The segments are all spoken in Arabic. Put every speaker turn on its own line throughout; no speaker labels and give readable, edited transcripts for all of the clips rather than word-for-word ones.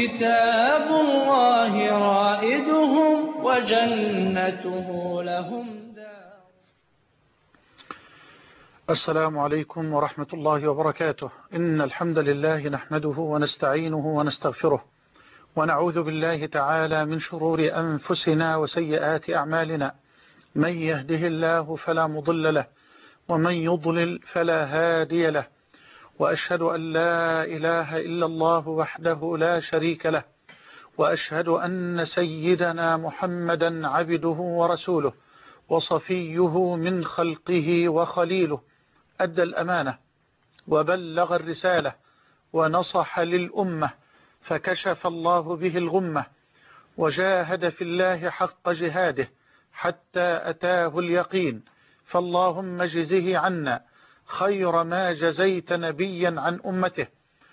كتاب الله رائدهم وجنته لهم دار.
السلام عليكم ورحمة الله وبركاته. إن الحمد لله نحمده ونستعينه ونستغفره ونعوذ بالله تعالى من شرور أنفسنا وسيئات أعمالنا. من يهده الله فلا مضل له ومن يضلل فلا هادي له، وأشهد أن لا إله إلا الله وحده لا شريك له، وأشهد أن سيدنا محمدا عبده ورسوله وصفيه من خلقه وخليله، أدى الأمانة وبلغ الرسالة ونصح للأمة، فكشف الله به الغمة، وجاهد في الله حق جهاده حتى أتاه اليقين. فاللهم اجزه عنا خير ما جزيت نبيا عن أمته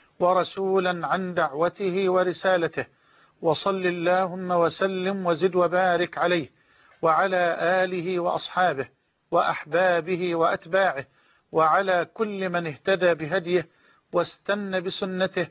ورسولا عن دعوته ورسالته، وصل اللهم وسلم وزد وبارك عليه وعلى آله وأصحابه وأحبابه وأتباعه وعلى كل من اهتدى بهديه واستنى بسنته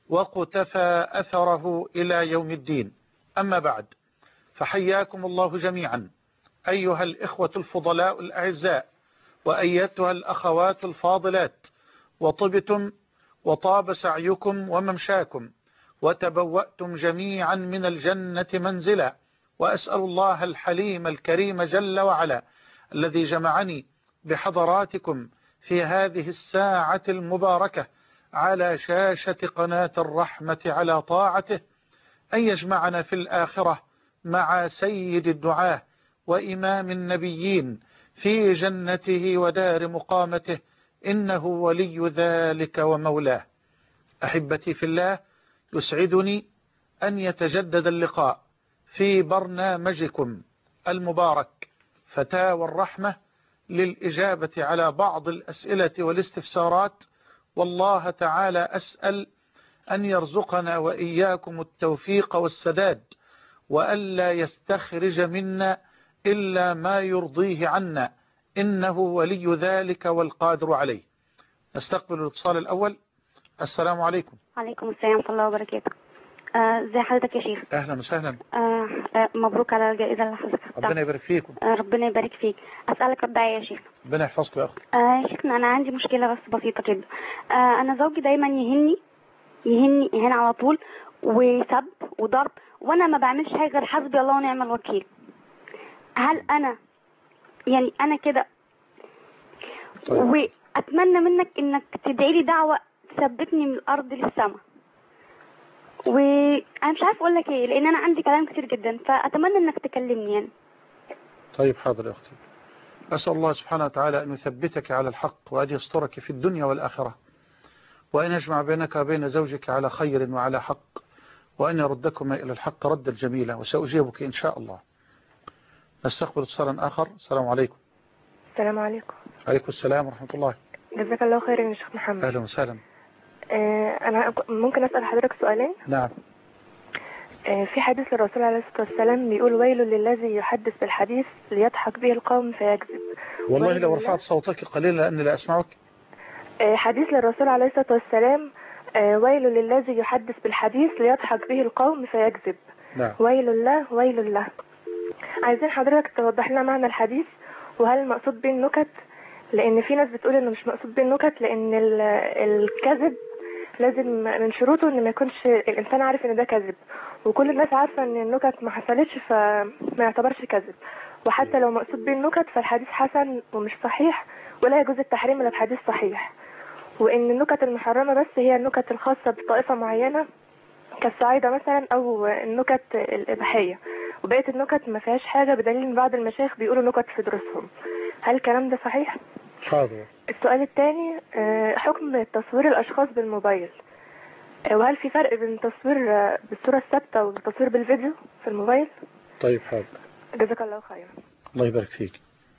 وقتفى أثره إلى يوم الدين. أما بعد، فحياكم الله جميعا أيها الإخوة الفضلاء الأعزاء، وأيتها الأخوات الفاضلات، وطبتم وطاب سعيكم وممشاكم وتبوأتم جميعا من الجنة منزلا. وأسأل الله الحليم الكريم جل وعلا الذي جمعني بحضراتكم في هذه الساعة المباركة على شاشة قناة الرحمة على طاعته أن يجمعنا في الآخرة مع سيد الدعاة وإمام النبيين في جنته ودار مقامته، إنه ولي ذلك ومولاه. أحبتي في الله، يسعدني أن يتجدد اللقاء في برنامجكم المبارك فتاوى الرحمة للإجابة على بعض الأسئلة والاستفسارات. والله تعالى أسأل أن يرزقنا وإياكم التوفيق والسداد، وألا يستخرج منا إلا ما يرضيه عنا، إنه ولي ذلك والقادر عليه. نستقبل الاتصال الأول. السلام عليكم.
عليكم السلام ورحمة الله وبركاته. ازي حضرتك يا شيخ؟
أهلا وسهلا.
مبروك على الجائزة اللي حضرتك خدتها.
ربنا يبارك فيكم.
ربنا يبارك فيك. أسألك الدعاء يا شيخ.
ربنا يحفظك يا أخت.
يا شيخنا، أنا عندي مشكلة بس بسيطة كده. أنا زوجي دايما يهن على طول، وسب وضرب، وأنا ما بعملش حاجة غير حسبي الله ونعم الوكيل. هل أنا كده؟
طيب.
وأتمنى منك إنك تدعي لي دعوة تثبتني من الأرض للسماء. وانا مش عارف اقول لك ايه، لان انا عندي كلام كتير جدا، فاتمنى انك تكلمني يعني.
طيب حاضر يا اختي. اسال الله سبحانه وتعالى ان يثبتك على الحق، وان يسترك في الدنيا والاخره، وان يجمع بينك وبين زوجك على خير وعلى حق، وان يردكما الى الحق ردا جميلا، وساجيبك ان شاء الله. نستقبل اتصالا اخر. السلام عليكم.
السلام عليكم.
عليكم السلام ورحمه الله.
جزاك الله خيرا يا شيخ محمد.
اهلا وسهلا.
أنا ممكن أسأل حضرتك سؤالين؟
نعم.
في حديث للرسول عليه الصلاة والسلام بيقول: ويل للذي يحدث بالحديث ليضحك به القوم فيكذب.
والله لو رفعت صوتك قليلا لأني لا أسمعك.
حديث للرسول عليه الصلاة والسلام: ويل للذي يحدث بالحديث ليضحك به القوم فيكذب.
نعم.
ويل الله ويل الله. عايزين حضرتك توضح لنا معنى الحديث، وهل المقصود به النكت؟ لأن في ناس بتقول إنه مش مقصود به النكت، لأن الكذب لازم من شروطه ان ما يكونش الانسان عارف ان ده كذب، وكل الناس عارفه ان النكت ما حصلتش فما يعتبرش كذب. وحتى لو مقصود به النكت فالحديث حسن ومش صحيح، ولا يجوز التحريم الا بحديث صحيح. وان النكت المحرمه بس هي النكت الخاصه بطائفه معينه كالصعايده مثلا، او النكت الاباحيه، وبقيه النكت ما فيهاش حاجه، بدليل ان بعض المشايخ بيقولوا نكت في دروسهم. هل الكلام ده صحيح؟
حاضر.
السؤال الثاني: حكم تصوير الأشخاص بالموبايل، وهل في فرق بين تصوير بالصورة الثابتة والتصوير بالفيديو في الموبايل؟
طيب حاضر.
جزاك الله خيرا.
الله يبارك فيك.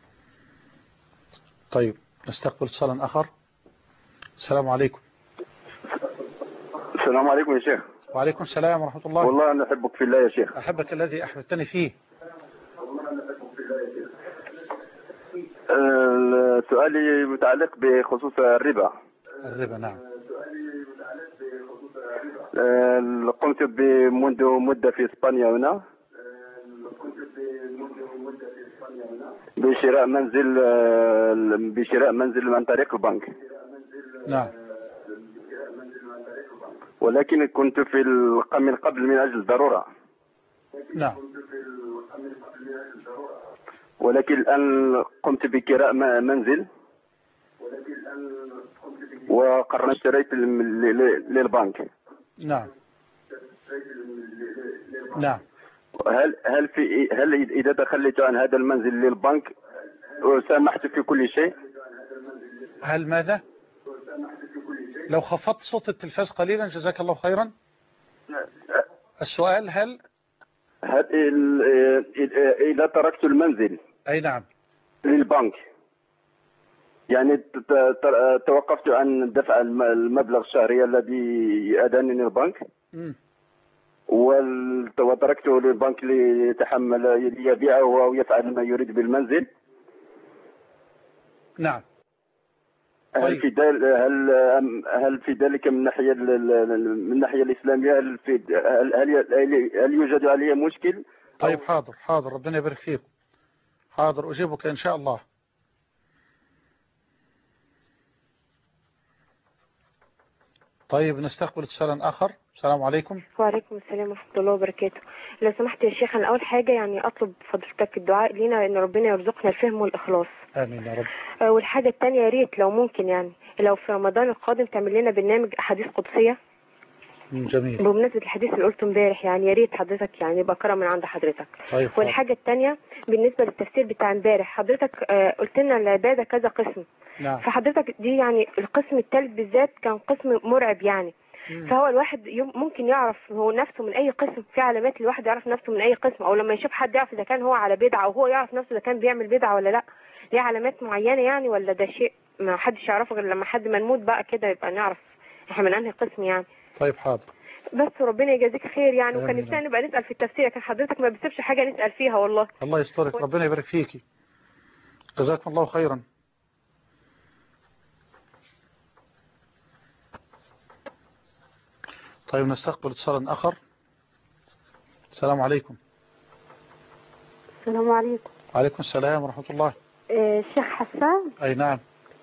طيب نستقبل اتصالا آخر. السلام عليكم.
السلام عليكم يا شيخ.
وعليكم السلام ورحمة الله.
والله أنا أحبك في الله يا شيخ.
أحبك الذي أحببتني فيه.
سؤالي متعلق بخصوص الربا.
الربا، نعم.
قمت منذ مدة في إسبانيا هنا بشراء منزل عن طريق البنك.
نعم.
ولكن كنت من قبل من أجل الضرورة.
نعم.
ولكن الآن قمت بكراء منزل وقررت اشتريت للبنك.
نعم. نعم.
هل إذا تخليت عن هذا المنزل للبنك وسامحت في كل شيء؟
هل ماذا؟ لو خفضت صوت التلفاز قليلا جزاك الله خيرا. السؤال هل
إذا تركت المنزل
أي نعم
للبنك، يعني توقفت عن دفع المبلغ الشهري الذي أدانني البنك وتركته للبنك ليتحمل يبيعه أو يفعل ما يريد بالمنزل.
نعم.
هل في ذلك من الناحية الإسلامية هل يوجد عليه مشكل؟
طيب حاضر ربنا يبارك فيك. حاضر أجيبك إن شاء الله. طيب نستقبل اتصالا آخر. السلام عليكم.
وعليكم السلام ورحمة الله وبركاته. لو سمحت يا شيخ، أنا أول حاجة يعني أطلب فضلتك الدعاء لنا إن ربنا يرزقنا الفهم والإخلاص.
آمين يا رب.
والحاجة التانية يا ريت لو ممكن يعني لو في رمضان القادم تعمل لنا برنامج أحاديث قدسية.
جميل.
بمناسبة الحديث اللي قلته امبارح، يعني يا ريت حضرتك يعني يبقى كرم من عند حضرتك.
طيب.
والحاجة التانية بالنسبة للتفسير بتاع امبارح، حضرتك قلت لنا العبادة كذا قسم.
نعم.
فحضرتك دي يعني القسم الثالث بالذات كان قسم مرعب يعني. فهو الواحد ممكن يعرف هو نفسه من اي قسم، في علامات الواحد يعرف نفسه من اي قسم، او لما يشوف حد يعرف اذا كان هو على بدعه او هو يعرف نفسه اذا كان بيعمل بدعه ولا لا. ليه علامات معينه يعني، ولا ده شيء ما حدش يعرفه غير لما حد ما نموت بقى كده يبقى نعرف احنا من انهي قسم يعني.
طيب حاضر.
بس ربنا يجازيك خير يعني. وكان نفسنا نبقى نسال في التفسير، لكن حضرتك ما بتسيبش حاجه نسال فيها والله.
الله يسترك. ربنا يبارك فيكي. جزاكم الله خيرا. طيب نستقبل اتصالا آخر. السلام عليكم.
السلام عليكم.
وعليكم السلام ورحمة الله.
الشيخ حسان.
أي نعم.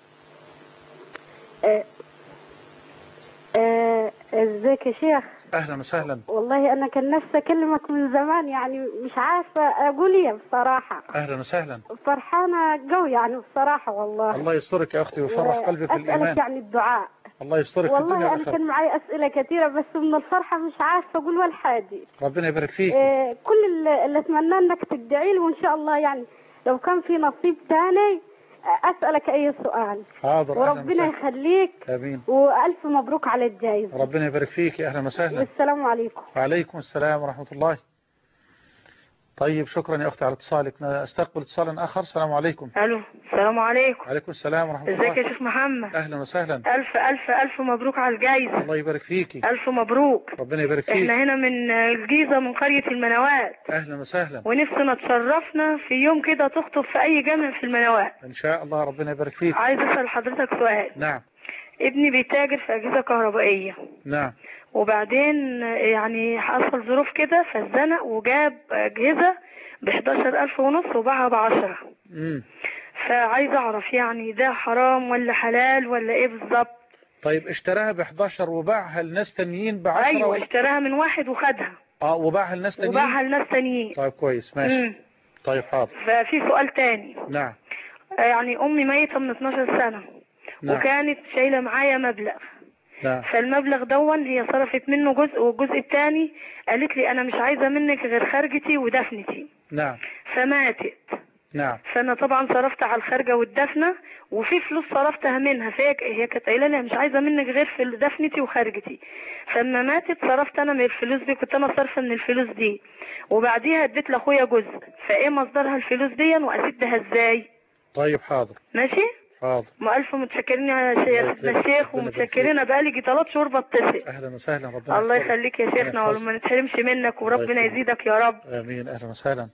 ازيك يا شيخ؟
أهلا وسهلا.
والله أنا كان نفسي أكلمك من زمان، يعني مش عارفة أقول إيه بصراحة.
أهلا وسهلا.
فرحانة قوي يعني بصراحة والله.
الله يسترك يا أختي ويفرح قلبك بالإيمان.
أسألك يعني الدعاء.
الله يسترك في الدنيا
والله
والآخرة.
أنا كان معي أسئلة كثيرة بس من الفرحة مش عارفة أقول ولا حاجة.
ربنا يبارك فيك.
كل اللي أتمنى إنك تدعي له وإن شاء الله يعني لو كان في نصيب ثاني أسألك أي سؤال.
حاضر.
وربنا يخليك.
آمين.
وألف مبروك على الجائزة.
ربنا يبارك فيك. أهلا وسهلا.
والسلام عليكم.
وعليكم السلام ورحمة الله. طيب شكرا يا أختي على اتصالك. استقبل اتصالا آخر. السلام عليكم.
الو السلام عليكم.
وعليكم السلام ورحمة الله.
ازيك يا شيخ محمد؟
أهلا وسهلا.
ألف ألف ألف مبروك على الجايزة.
الله يبارك فيكي.
ألف مبروك.
ربنا يبارك فيك.
احنا هنا من الجيزة من قرية المنوات.
أهلا وسهلا.
ونفسنا تشرفنا في يوم كده تخطب في أي جامع في المنوات
إن شاء الله. ربنا يبارك فيك.
عايز أسأل حضرتك سؤال.
نعم.
ابني بيتاجر في أجهزة كهربائية.
نعم.
وبعدين يعني حصل ظروف كده فاتزنق وجاب أجهزة ب11,500 وباعها ب10. فعايز أعرف يعني ده حرام ولا حلال ولا إيه بالظبط؟
طيب اشتراها ب11 وباعها لناس تانيين ب10.
أيوة اشتراها من واحد وخدها.
وباعها لناس تانيين.
وباعها لناس تانيين.
طيب كويس ماشي. طيب حاضر.
ففي سؤال تاني.
نعم.
يعني أمي ميتة من 12 سنة.
نعم.
وكانت شايلة معايا مبلغ.
نعم.
فالمبلغ دون هي صرفت منه جزء، والجزء الثاني قالت لي أنا مش عايزة منك غير خرجتي ودفنتي.
نعم.
فماتت.
نعم.
فأنا طبعا صرفت على الخرجة والدفنة، وفي فلوس صرفتها منها، فهي كانت قايله لي مش عايزة منك غير في دفنتي وخرجتي. فلما ماتت صرفت أنا من الفلوس دي، كنت أنا صرفة من الفلوس دي، وبعديها اديت لأخويا جزء. فإيه مصدرها الفلوس دي وأسدها إزاي؟
طيب حاضر.
ماشي؟
حاضر.
ألف متشكرين يا سيدنا الشيخ، ومتشكرين بقالي 3 شهور بتصل.
أهلا وسهلا. ربنا
الله يخليك يا شيخنا وما نتحرمش منك، وربنا يزيدك يا رب.
آمين. أهلا وسهلا.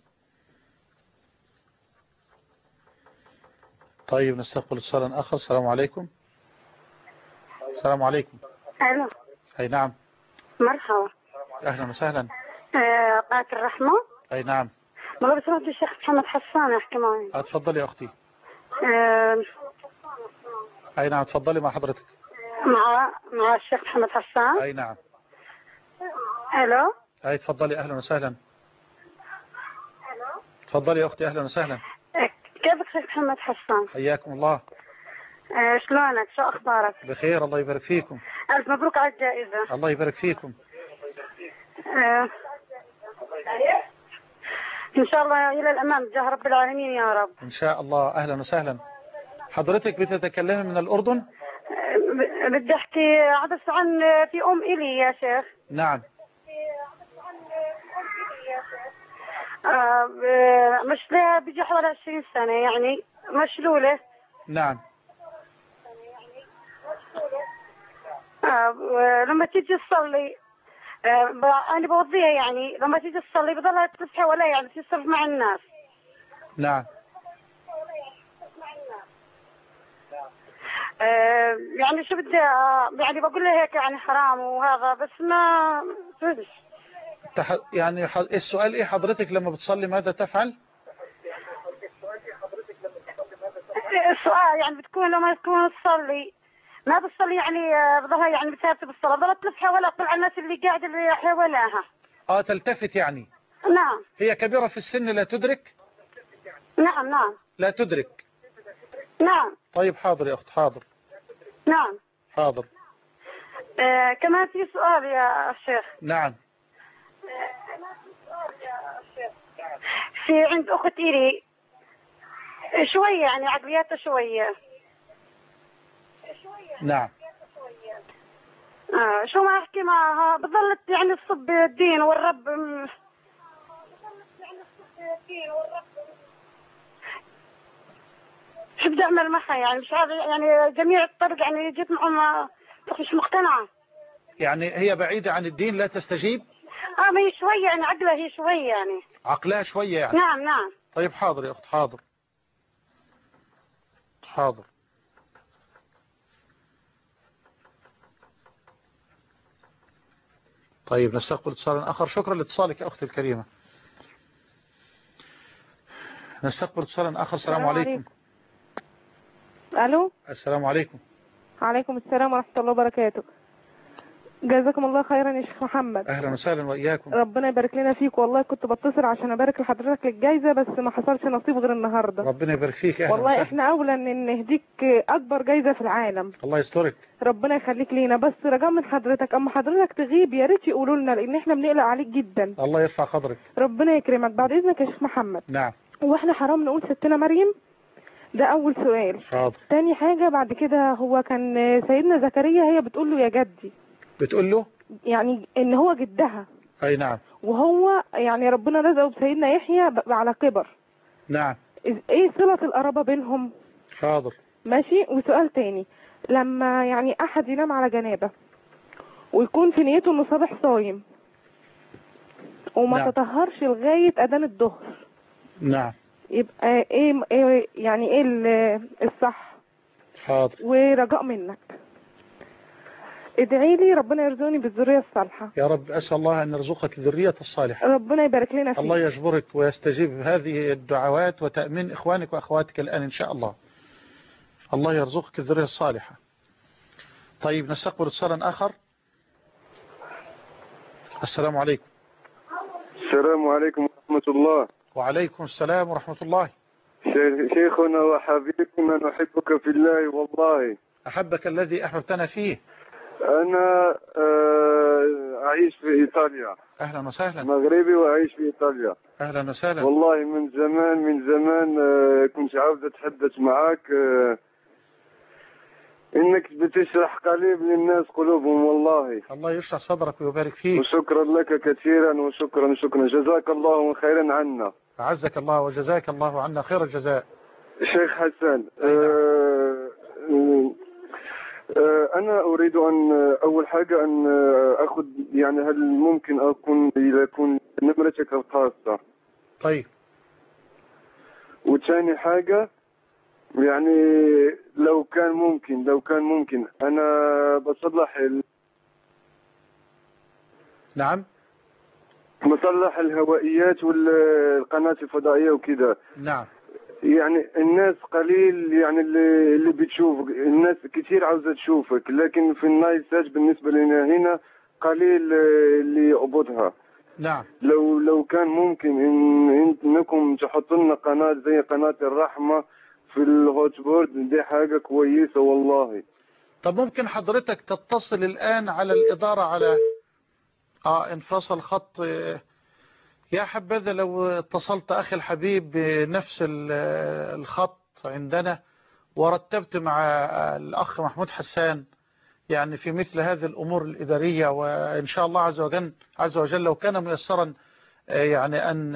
طيب نستقبل اتصالا آخر. السلام عليكم. السلام عليكم.
ألو.
أي نعم.
مرحبا.
أهلا وسهلا.
قناة الرحمة.
أي نعم.
والله بسمعت الشيخ محمد حسان يحكي معي.
اتفضلي يا أختي.
آه،
أي نعم تفضلي مع حضرتك.
مع الشيخ محمد حسان.
أي نعم.
الو.
أي تفضلي أهلا وسهلا. تفضلي يا أختي أهلا وسهلا.
كيفك شيخ محمد حسان؟
حياكم الله.
شلونك؟ شو أخبارك؟
بخير الله يبارك فيكم.
ألف مبروك على الجائزة.
الله يبارك فيكم.
إن شاء الله إلى الأمام بجاه رب العالمين يا رب.
إن شاء الله. أهلا وسهلا. حضرتك بتتكلمي من الأردن؟
بدي أحكي عدس عن في أم إلي يا شيخ.
نعم.
مش لها بيجي حوالي 20 سنة يعني مشلولة.
نعم.
لما تيجي تصلي أنا بوضيها يعني لما تيجي تصلي بضلها تلف حواليها يعني تصرف مع الناس.
نعم.
يعني شو بدي يعني بقول لها هيك يعني حرام وهذا بس ما فيش.
يعني السؤال إيه حضرتك لما بتصلي ماذا تفعل؟
السؤال يعني بتكون لما تكون تصلي ما بتصلي يعني بضلها يعني بتثبت بالصلاة بضلها تلف حواليها طلع الناس اللي قاعدة اللي حواليها.
تلتفت يعني.
نعم.
هي كبيرة في السن لا تدرك؟
نعم نعم.
لا تدرك.
نعم.
طيب حاضر يا أخت حاضر.
نعم.
حاضر.
كمان في سؤال يا شيخ.
نعم.
في عند أختي لي شوية يعني عقلياتها شوية.
نعم.
شو ما أحكي معها بضلت يعني تصب الدين والرب. شو بدي أعمل معها يعني مش هذا يعني جميع الطرق يعني جيت معهم مش مقتنعة.
يعني هي بعيدة عن الدين لا تستجيب؟
ما هي شوية يعني عقلها هي شوية يعني.
عقلها شوية يعني.
نعم نعم.
طيب حاضر يا أخت حاضر. حاضر. طيب نستقبل اتصالا آخر. شكرا لاتصالك يا أختي الكريمة. نستقبل اتصالا آخر. السلام عليكم.
الو.
السلام عليكم.
عليكم السلام ورحمة الله وبركاته. جزاكم الله خيرا يا شيخ محمد.
أهلا وسهلا وإياكم.
ربنا يبارك لنا فيك. والله كنت بتصل عشان أبارك لحضرتك الجايزة بس ما حصلش نصيب غير النهاردة.
ربنا يبارك فيك. أهلا
والله
وسهلا.
إحنا أولى إن نهديك أكبر جايزة في العالم.
الله يسترك.
ربنا يخليك لينا. بس رجاء من حضرتك أما حضرتك تغيب يا ريت يقولوا لنا لأن إحنا بنقلق عليك جدا.
الله يرفع قدرك.
ربنا يكرمك. بعد إذنك يا شيخ محمد.
نعم.
وإحنا حرام نقول ستنا مريم؟ ده أول سؤال.
حاضر.
تاني حاجة بعد كده هو كان سيدنا زكريا هي بتقول له يا جدي.
بتقول له؟
يعني ان هو جدها.
اي نعم.
وهو يعني ربنا رزقه بسيدنا يحيى على كبر.
نعم.
ايه صلة القرابة بينهم؟
حاضر.
ماشي. وسؤال تاني لما يعني احد ينام على جنابه ويكون في نيته انه صبح صايم وما
نعم.
تطهرش لغاية اذان الظهر.
نعم.
يبقى ايه يعني ايه الصح؟
حاضر.
ورجاء منك ادعي لي ربنا يرزقني بالذرية الصالحة.
يا رب أسأل الله أن يرزقك الذرية الصالحة.
ربنا يبارك لنا فيك.
الله يجبرك ويستجيب هذه الدعوات وتأمين إخوانك وأخواتك الآن إن شاء الله. الله يرزقك الذرية الصالحة. طيب نستقبل اتصالا آخر. السلام عليكم.
السلام عليكم ورحمة الله.
وعليكم السلام ورحمة الله.
شيخنا وحبيبنا نحبك في الله والله.
أحبك الذي أحببتنا فيه.
أنا أعيش في إيطاليا.
أهلا وسهلا.
مغربي وأعيش في إيطاليا.
أهلا وسهلا.
والله من زمان كنت عاوز أتحدث معك إنك بتشرح قليل للناس قلوبهم والله.
الله يشرح صدرك ويبارك فيك.
وشكرا لك كثيرا وشكرا جزاك الله خيرا عنا.
أعزك الله وجزاك الله عنا خير الجزاء.
شيخ حسن أنا أريد أن أول حاجة أن أخذ يعني هل ممكن يكون نمرتك الخاصة؟
طيب.
وثاني حاجة يعني لو كان ممكن أنا بصلح
نعم.
مصلح الهوائيات والقناة الفضائية وكذا.
نعم.
يعني الناس قليل، يعني اللي بتشوفك، الناس كتير عاوزة تشوفك، لكن في النايل سات بالنسبة لنا هنا قليل اللي يقبضها.
نعم.
لو كان ممكن انكم تحطوا لنا قناة زي قناة الرحمة في الهوت بورد، دي حاجة كويسة والله.
طب ممكن حضرتك تتصل الآن على الإدارة على انفصل خط. يا حبذا لو اتصلت أخي الحبيب بنفس الخط عندنا ورتبت مع الأخ محمود حسان يعني في مثل هذه الأمور الإدارية، وإن شاء الله عز وجل لو كان ميسرا يعني أن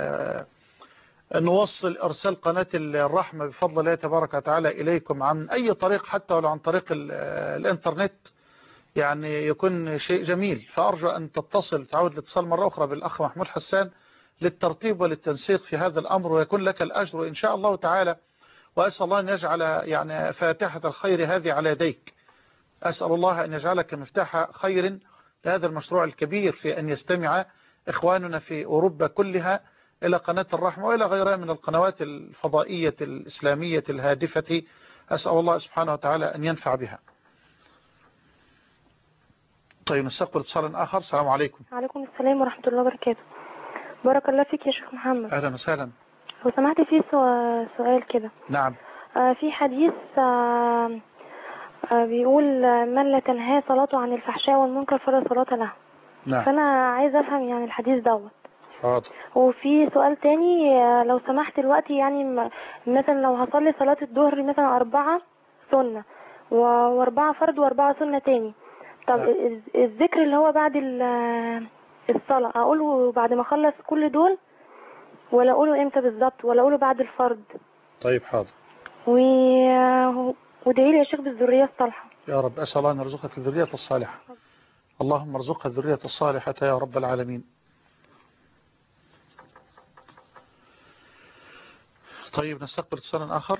نوصل إرسال قناة الرحمة بفضل الله تبارك وتعالى إليكم عن أي طريق، حتى ولو عن طريق الإنترنت، يعني يكون شيء جميل. فأرجو أن تعود الاتصال مرة أخرى بالأخ محمود حسان للترتيب وللتنسيق في هذا الأمر، ويكون لك الأجر إن شاء الله تعالى. وأسأل الله أن يجعل يعني فاتحة الخير هذه على يديك. أسأل الله أن يجعلك مفتاح خير لهذا المشروع الكبير في أن يستمع إخواننا في أوروبا كلها إلى قناة الرحمة وإلى غيرها من القنوات الفضائية الإسلامية الهادفة. أسأل الله سبحانه وتعالى أن ينفع بها. طيب نستقبل اتصال آخر. السلام عليكم.
وعليكم السلام ورحمة الله وبركاته. بارك الله فيك يا شيخ محمد.
أهلا وسهلا.
لو سمحت في سؤال كده.
نعم.
في حديث بيقول من لا تنهى صلاته عن الفحشاء والمنكر فلا صلاة له.
نعم.
فأنا عايزة أفهم يعني الحديث دوت.
حاضر.
وفي سؤال تاني لو سمحت دلوقتي، يعني مثلا لو هصلي صلاة الظهر مثلا 4 سنة و4 فرض و4 سنة تاني، طب الذكر اللي هو بعد الصلاة أقوله بعد ما أخلص كل دول، ولا أقوله إمتى بالظبط، ولا أقوله بعد الفرض؟
طيب حاضر.
ودعي لي يا شيخ بالذرية الصالحة
يا رب. أسأل الله أن يرزقك الذرية الصالحة. اللهم ارزقها الذرية الصالحة يا رب العالمين. طيب نستقبل اتصال آخر.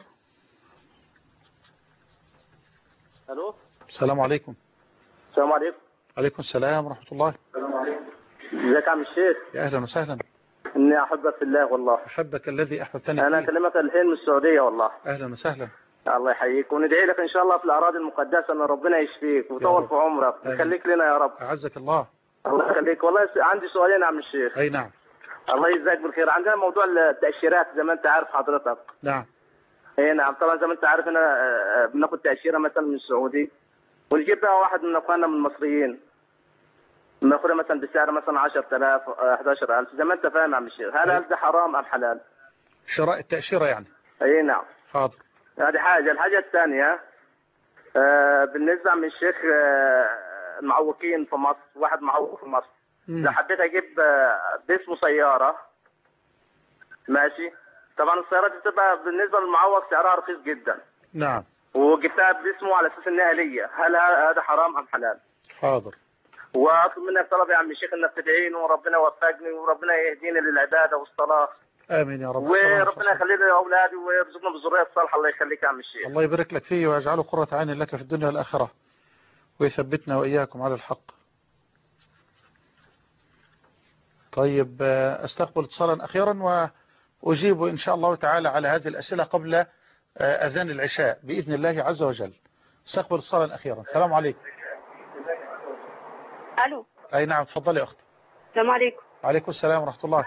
الو.
السلام عليكم.
السلام عليكم.
عليكم السلام ورحمة الله.
السلام عليكم. ازيك يا عم الشيخ؟
يا أهلا وسهلا.
إني أحبك في الله والله.
أحبك الذي أحببتني فيه.
أنا أكلمك الحين من السعودية والله.
أهلا وسهلا.
الله يحييك، وندعي لك إن شاء الله في الأراضي المقدسة أن ربنا يشفيك ويطول في عمرك ويخليك لنا يا رب.
أعزك الله.
الله يخليك. والله عندي سؤالين يا عم الشيخ.
أي نعم.
الله يجزاك بالخير. عندنا موضوع التأشيرات زي ما أنت عارف حضرتك.
نعم.
اي نعم. طبعا زي ما انت عارف انا بناخد تأشيرة مثلا من السعودي، ونجيب بقى واحد من اخواننا من المصريين بناخدها مثلا بسعر مثلا 10,000 11,000 زي ما انت فاهم يا عم الشيخ. هل ده حرام ام حلال؟
شراء التأشيرة يعني.
اي نعم.
حاضر.
هذه حاجة. الحاجة الثانية بالنسبة عم الشيخ المعوقين في مصر، واحد معوق في مصر لو حبيت اجيب باسمه سيارة ماشي، طبعا السيارات دي بتبقى بالنسبة للمعوق سعرها رخيص جدا.
نعم.
وجبتها باسمه على اساس انها ليا، هل هذا حرام ام حلال؟
حاضر.
واطلب منك طلب يا عم الشيخ انك تدعيني وربنا يوفقني وربنا يهديني للعباده والصلاه.
امين يا رب.
وربنا يخلي لي اولادي ويرزقنا بالذريه الصالحه. الله يخليك يا عم الشيخ.
الله يبارك لك فيه ويجعله قرة عين لك في الدنيا والاخره ويثبتنا واياكم على الحق. طيب استقبل اتصالا اخيرا واجيب ان شاء الله تعالى على هذه الاسئله قبل اذان العشاء باذن الله عز وجل. استقبل اتصالا اخيرا. السلام عليكم.
الو.
اي نعم تفضلي يا اختي.
السلام عليكم.
وعليكم السلام ورحمه الله.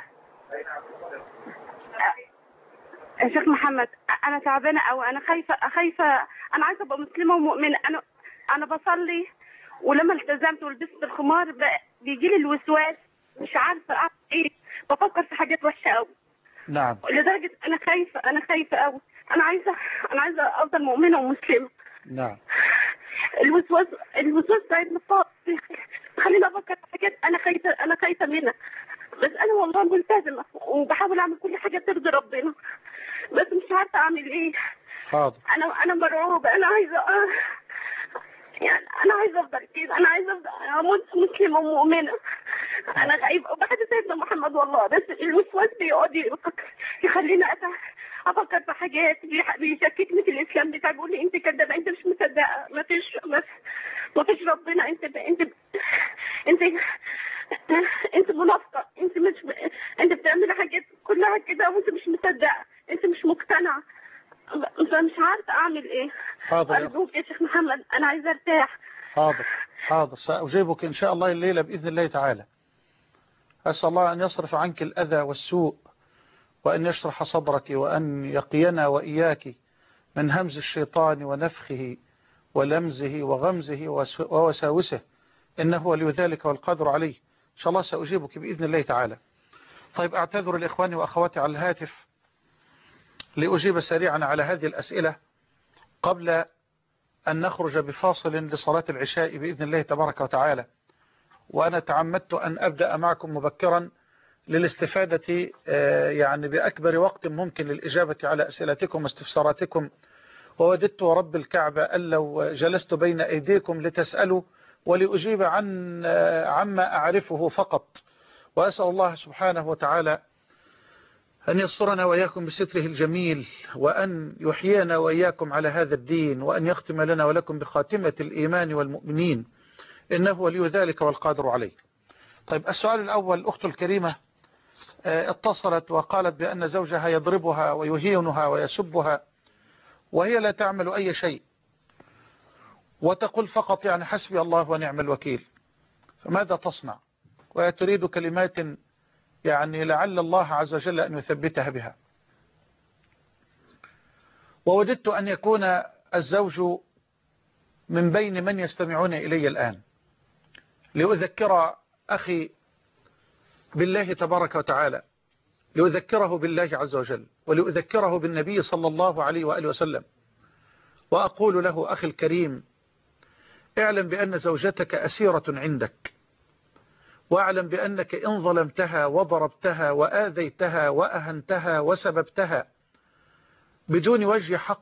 يا شيخ محمد انا تعبانه او انا خايفه انا عايزه ابقى مسلمه ومؤمنه. انا بصلي ولما التزمت ولبست الخمار بيجي لي الوسواس، مش عارفه اعمل ايه، بفكر في حاجات وحشه قوي.
نعم.
لدرجه انا خايفه قوي. انا عايزه افضل مؤمنه ومسلمه.
نعم.
الوسواس ساعد خليني افكر في حاجات انا خايفه منها، بس انا والله ملتزمه وبحاول اعمل كل حاجه ترضي ربنا، بس مش عارفه اعمل ايه.
حاضر.
انا مرعوبه. انا عايزه افضل كده. انا عايزه افضل اموت مسلمه ومؤمنه. انا خايفه وبحب سيدنا محمد والله، بس الوسواس بيقعد يخليني افكر في حاجات بيشككني في الاسلام بتاعي، بيقول لي انت كدابه، انت مش مصدقه، ما فيش ربنا، انت انت منافقه، انت مش انت بتعملي حاجات كلها كده وانت مش مصدقه، انت مش مقتنعه، فمش عارفه اعمل ايه.
حاضر
ارجوك يا شيخ محمد، انا عايزه ارتاح.
حاضر سأجيبك إن شاء الله الليلة بإذن الله تعالى. أسأل الله أن يصرف عنك الأذى والسوء، وأن يشرح صدرك، وأن يقينا وإياك من همز الشيطان ونفخه ولمزه وغمزه ووساوسه، إنه ولي ذلك والقادر عليه. إن شاء الله سأجيبك بإذن الله تعالى. طيب، أعتذر لإخواني وأخواتي على الهاتف لأجيب سريعا على هذه الأسئلة قبل أن نخرج بفاصل لصلاة العشاء بإذن الله تبارك وتعالى. وأنا تعمدت أن أبدأ معكم مبكرا للاستفادة يعني بأكبر وقت ممكن للإجابة على أسئلتكم واستفساراتكم. ووددت ورب الكعبة أن لو جلست بين أيديكم لتسألوا ولأجيب عما أعرفه فقط. وأسأل الله سبحانه وتعالى أن يصرنا وإياكم بستره الجميل، وأن يحيينا وإياكم على هذا الدين، وأن يختم لنا ولكم بخاتمة الإيمان والمؤمنين، إنه ولي ذلك والقادر عليه. طيب، السؤال الأول، الأخت الكريمة اتصلت وقالت بأن زوجها يضربها ويهينها ويسبها، وهي لا تعمل أي شيء، وتقول فقط يعني حسبي الله ونعم الوكيل. فماذا تصنع؟ وهي تريد كلمات يعني لعل الله عز وجل أن يثبتها بها. ووددت أن يكون الزوج من بين من يستمعون إلي الآن، لأذكر أخي بالله تبارك وتعالى، لأذكره بالله عز وجل، ولأذكره بالنبي صلى الله عليه وآله وسلم. وأقول له: أخي الكريم، اعلم بأن زوجتك أسيرة عندك، واعلم بأنك إن ظلمتها وضربتها وآذيتها وأهنتها وسببتها بدون وجه حق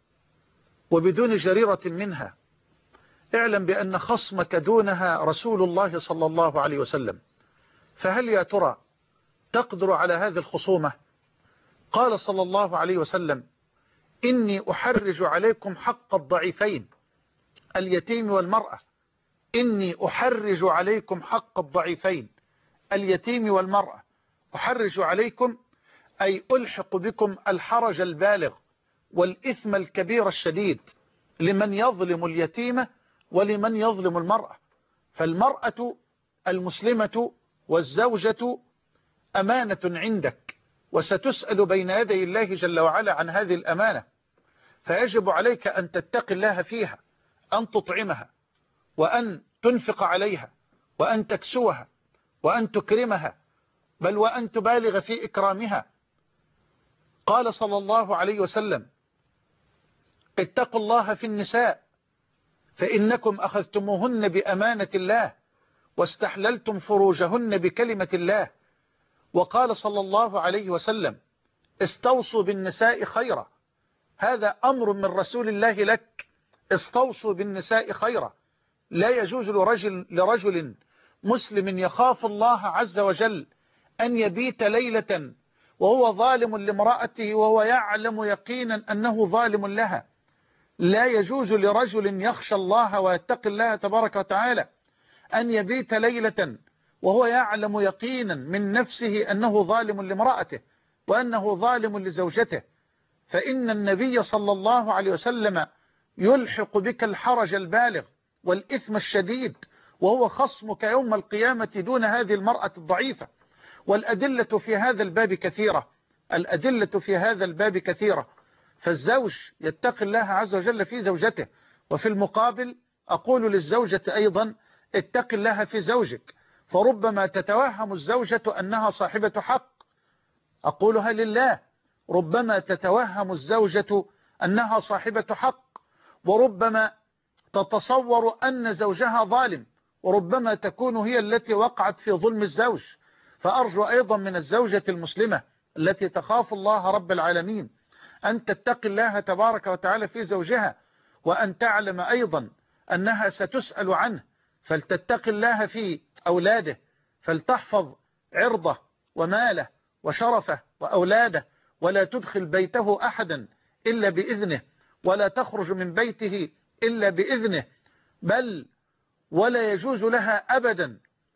وبدون جريرة منها، اعلم بأن خصمك دونها رسول الله صلى الله عليه وسلم. فهل يا ترى تقدر على هذه الخصومة؟ قال صلى الله عليه وسلم: إني أحرج عليكم حق الضعيفين اليتيم والمرأة. إني أحرج عليكم حق الضعيفين اليتيم والمرأة. أحرج عليكم أي ألحق بكم الحرج البالغ والإثم الكبير الشديد لمن يظلم اليتيمة ولمن يظلم المرأة. فالمرأة المسلمة والزوجة أمانة عندك، وستسأل بين يدي الله جل وعلا عن هذه الأمانة، فيجب عليك أن تتقي الله فيها، أن تطعمها، وأن تنفق عليها، وأن تكسوها، وأن تكرمها، بل وأن تبالغ في إكرامها. قال صلى الله عليه وسلم: اتقوا الله في النساء فإنكم أخذتموهن بأمانة الله واستحللتم فروجهن بكلمة الله. وقال صلى الله عليه وسلم: استوصوا بالنساء خيرا. هذا أمر من رسول الله لك، استوصوا بالنساء خيرا. لا يجوز لرجل مسلم يخاف الله عز وجل أن يبيت ليلة وهو ظالم لامرأته وهو يعلم يقينا أنه ظالم لها. لا يجوز لرجل يخشى الله ويتقي الله تبارك وتعالى أن يبيت ليلة وهو يعلم يقينا من نفسه أنه ظالم لامرأته وأنه ظالم لزوجته. فإن النبي صلى الله عليه وسلم يلحق بك الحرج البالغ والإثم الشديد وهو خصمك يوم القيامة دون هذه المرأة الضعيفة. والأدلة في هذا الباب كثيرة، الأدلة في هذا الباب كثيرة. فالزوج يتقي الله عز وجل في زوجته، وفي المقابل أقول للزوجة أيضا: اتق الله في زوجك. فربما تتوهم الزوجة أنها صاحبة حق، أقولها لله، ربما تتوهم الزوجة أنها صاحبة حق، وربما تتصور أن زوجها ظالم، وربما تكون هي التي وقعت في ظلم الزوج. فأرجو أيضا من الزوجة المسلمة التي تخاف الله رب العالمين أن تتقي الله تبارك وتعالى في زوجها، وأن تعلم أيضا أنها ستسأل عنه، فلتتقي الله في أولاده، فلتحفظ عرضه وماله وشرفه وأولاده، ولا تدخل بيته أحدا إلا بإذنه، ولا تخرج من بيته إلا بإذنه، بل ولا يجوز لها أبدا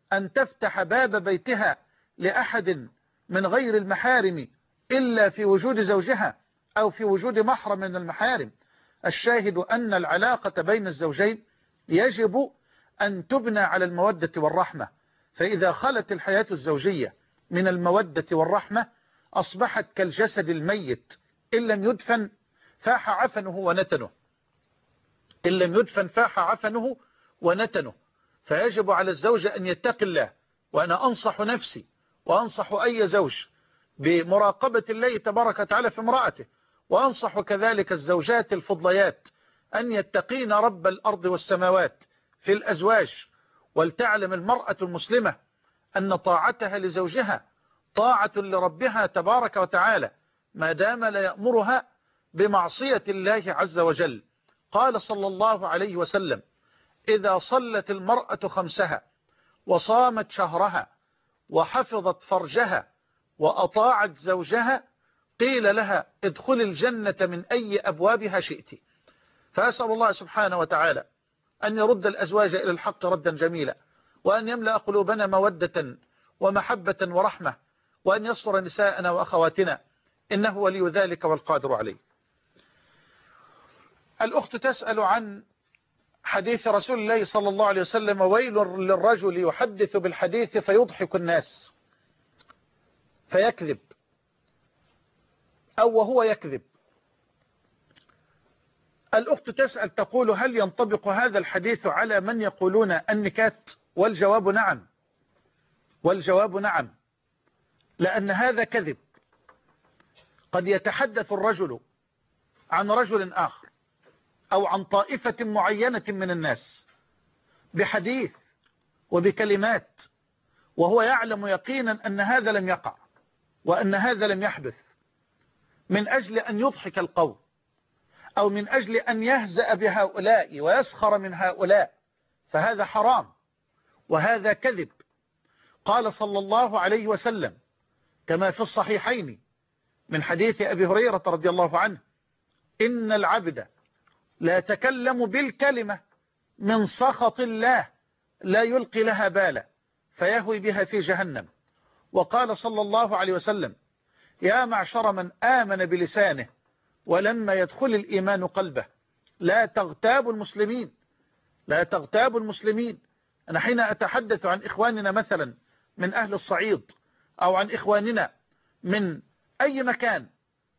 أن تفتح باب بيتها لأحد من غير المحارم إلا في وجود زوجها أو في وجود محرم من المحارم. الشاهد أن العلاقة بين الزوجين يجب أن تبنى على المودة والرحمة، فإذا خلت الحياة الزوجية من المودة والرحمة أصبحت كالجسد الميت إن لم يدفن فاح عفنه ونتنه، إن لم يدفن فاح عفنه ونتنه. فيجب على الزوج أن يتقي الله، وأنا أنصح نفسي وأنصح أي زوج بمراقبة الله تبارك وتعالى في امرأته، وأنصح كذلك الزوجات الفضليات أن يتقين رب الأرض والسماوات في الأزواج. ولتعلم المرأة المسلمة أن طاعتها لزوجها طاعة لربها تبارك وتعالى ما دام لا يأمرها بمعصية الله عز وجل. قال صلى الله عليه وسلم: إذا صلت المرأة خمسها وصامت شهرها وحفظت فرجها وأطاعت زوجها قيل لها ادخل الجنة من أي أبوابها شئت. فأسأل الله سبحانه وتعالى أن يرد الأزواج إلى الحق ردا جميلا، وأن يملأ قلوبنا مودة ومحبة ورحمة، وأن يصر نساءنا وأخواتنا، إنه ولي ذلك والقادر عليه. الأخت تسأل عن حديث رسول الله صلى الله عليه وسلم: ويل للرجل يحدث بالحديث فيضحك الناس فيكذب أو وهو يكذب. الأخت تسأل تقول: هل ينطبق هذا الحديث على من يقولون النكات؟ والجواب نعم، والجواب نعم، لأن هذا كذب. قد يتحدث الرجل عن رجل آخر أو عن طائفة معينة من الناس بحديث وبكلمات وهو يعلم يقينا أن هذا لم يقع وأن هذا لم يحدث، من أجل أن يضحك القوم أو من أجل أن يهزأ بهؤلاء ويسخر من هؤلاء، فهذا حرام وهذا كذب. قال صلى الله عليه وسلم كما في الصحيحين من حديث أبي هريرة رضي الله عنه: إن العبد لا يتكلم بالكلمة من سخط الله لا يلقي لها بالا فيهوي بها في جهنم. وقال صلى الله عليه وسلم: يا معشر من آمن بلسانه ولما يدخل الإيمان قلبه لا تغتابوا المسلمين، لا تغتابوا المسلمين. أنا حين أتحدث عن إخواننا مثلا من أهل الصعيد أو عن إخواننا من أي مكان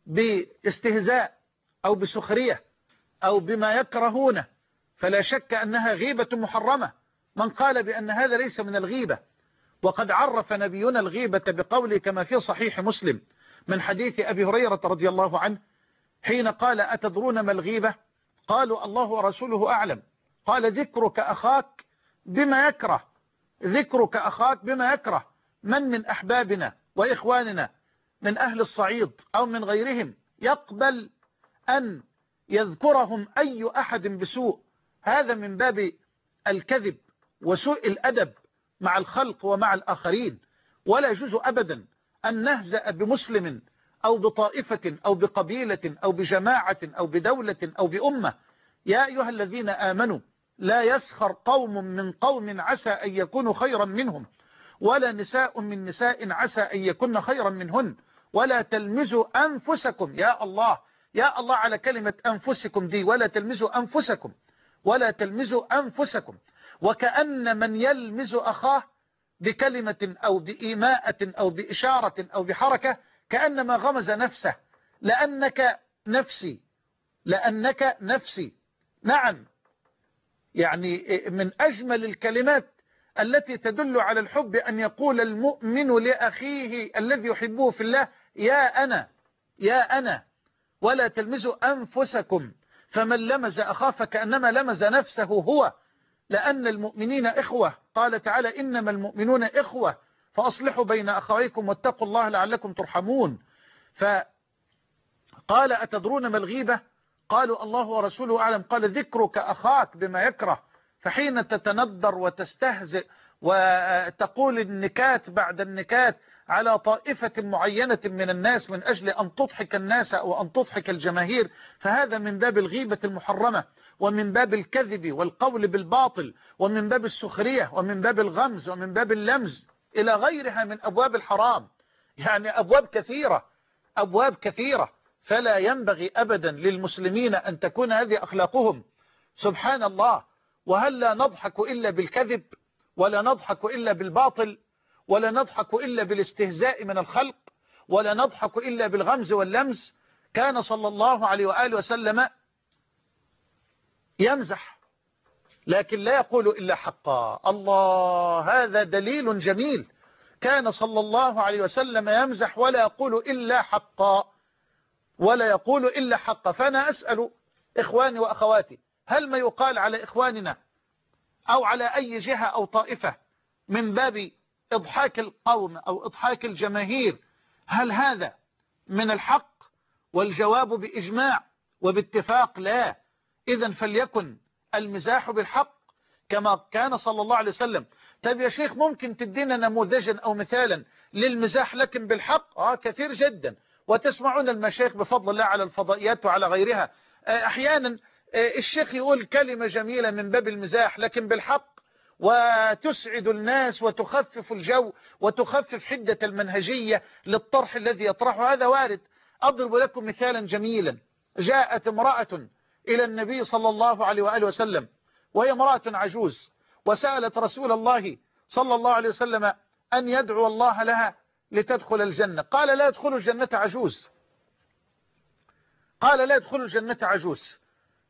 باستهزاء أو بسخرية أو بما يكرهونه، فلا شك أنها غيبة محرمة. من قال بأن هذا ليس من الغيبة؟ وقد عرف نبينا الغيبة بقوله كما في صحيح مسلم من حديث أبي هريرة رضي الله عنه حين قال: أتدرون ما الغيبة؟ قالوا: الله ورسوله أعلم. قال: ذكرك أخاك بما يكره، ذكرك أخاك بما يكره. من أحبابنا وإخواننا من أهل الصعيد أو من غيرهم يقبل أن يذكرهم أي أحد بسوء؟ هذا من باب الكذب وسوء الأدب مع الخلق ومع الآخرين. ولا يجوز أبدا أن نهزأ بمسلم أو بطائفة أو بقبيلة أو بجماعة أو بدولة أو بأمة. يا أيها الذين آمنوا لا يسخر قوم من قوم عسى أن يكونوا خيرا منهم، ولا نساء من نساء عسى أن يكون خيرا منهن، ولا تلمزوا أنفسكم. يا الله، يا الله على كلمة أنفسكم دي، ولا تلمزوا أنفسكم، ولا تلمزوا أنفسكم. وكأن من يلمز أخاه بكلمة أو بإيماءة أو بإشارة أو بحركة كأنما غمز نفسه. لأنك نفسي، لأنك نفسي. نعم، يعني من أجمل الكلمات التي تدل على الحب أن يقول المؤمن لأخيه الذي يحبه في الله: يا أنا، يا أنا. ولا تلمزوا أنفسكم، فمن لمز أخاه فكأنما لمز نفسه هو، لأن المؤمنين إخوة. قال تعالى: إنما المؤمنون إخوة فأصلحوا بين أخويكم واتقوا الله لعلكم ترحمون. فقال: أتدرون ما الغيبة؟ قالوا: الله ورسوله أعلم. قال: ذكرك أخاك بما يكره. فحين تتندر وتستهزئ وتقول النكات بعد النكات على طائفة معينة من الناس من أجل أن تضحك الناس أو أن تضحك الجماهير، فهذا من باب الغيبة المحرمة، ومن باب الكذب والقول بالباطل، ومن باب السخرية، ومن باب الغمز، ومن باب اللمز، إلى غيرها من أبواب الحرام. يعني أبواب كثيرة، فلا ينبغي أبدا للمسلمين أن تكون هذه أخلاقهم. سبحان الله. وهل لا نضحك إلا بالكذب، ولا نضحك إلا بالباطل، ولا نضحك إلا بالاستهزاء من الخلق، ولا نضحك إلا بالغمز واللمز؟ كان صلى الله عليه وآله وسلم يمزح لكن لا يقول إلا حقا. الله، هذا دليل جميل. كان صلى الله عليه وسلم يمزح ولا يقول إلا حقا، ولا يقول إلا حقا. فأنا أسأل إخواني وأخواتي، هل ما يقال على إخواننا أو على أي جهة أو طائفة من باب إضحاك القوم أو إضحاك الجماهير، هل هذا من الحق؟ والجواب بإجماع وباتفاق لا. إذن فليكن المزاح بالحق كما كان صلى الله عليه وسلم. طيب يا شيخ، ممكن تدينا نموذجا أو مثالا للمزاح لكن بالحق؟ كثير جدا، وتسمعون المشايخ بفضل الله على الفضائيات وعلى غيرها أحيانا الشيخ يقول كلمة جميلة من باب المزاح لكن بالحق، وتسعد الناس وتخفف الجو وتخفف حدة المنهجية للطرح الذي يطرحه. هذا وارد. أضرب لكم مثالا جميلا. جاءت امرأة إلى النبي صلى الله عليه وآله وسلم، وهي امرأة عجوز، وسألت رسول الله صلى الله عليه وسلم أن يدعو الله لها لتدخل الجنة. قال لا يدخل الجنة عجوز، قال لا يدخل الجنة عجوز.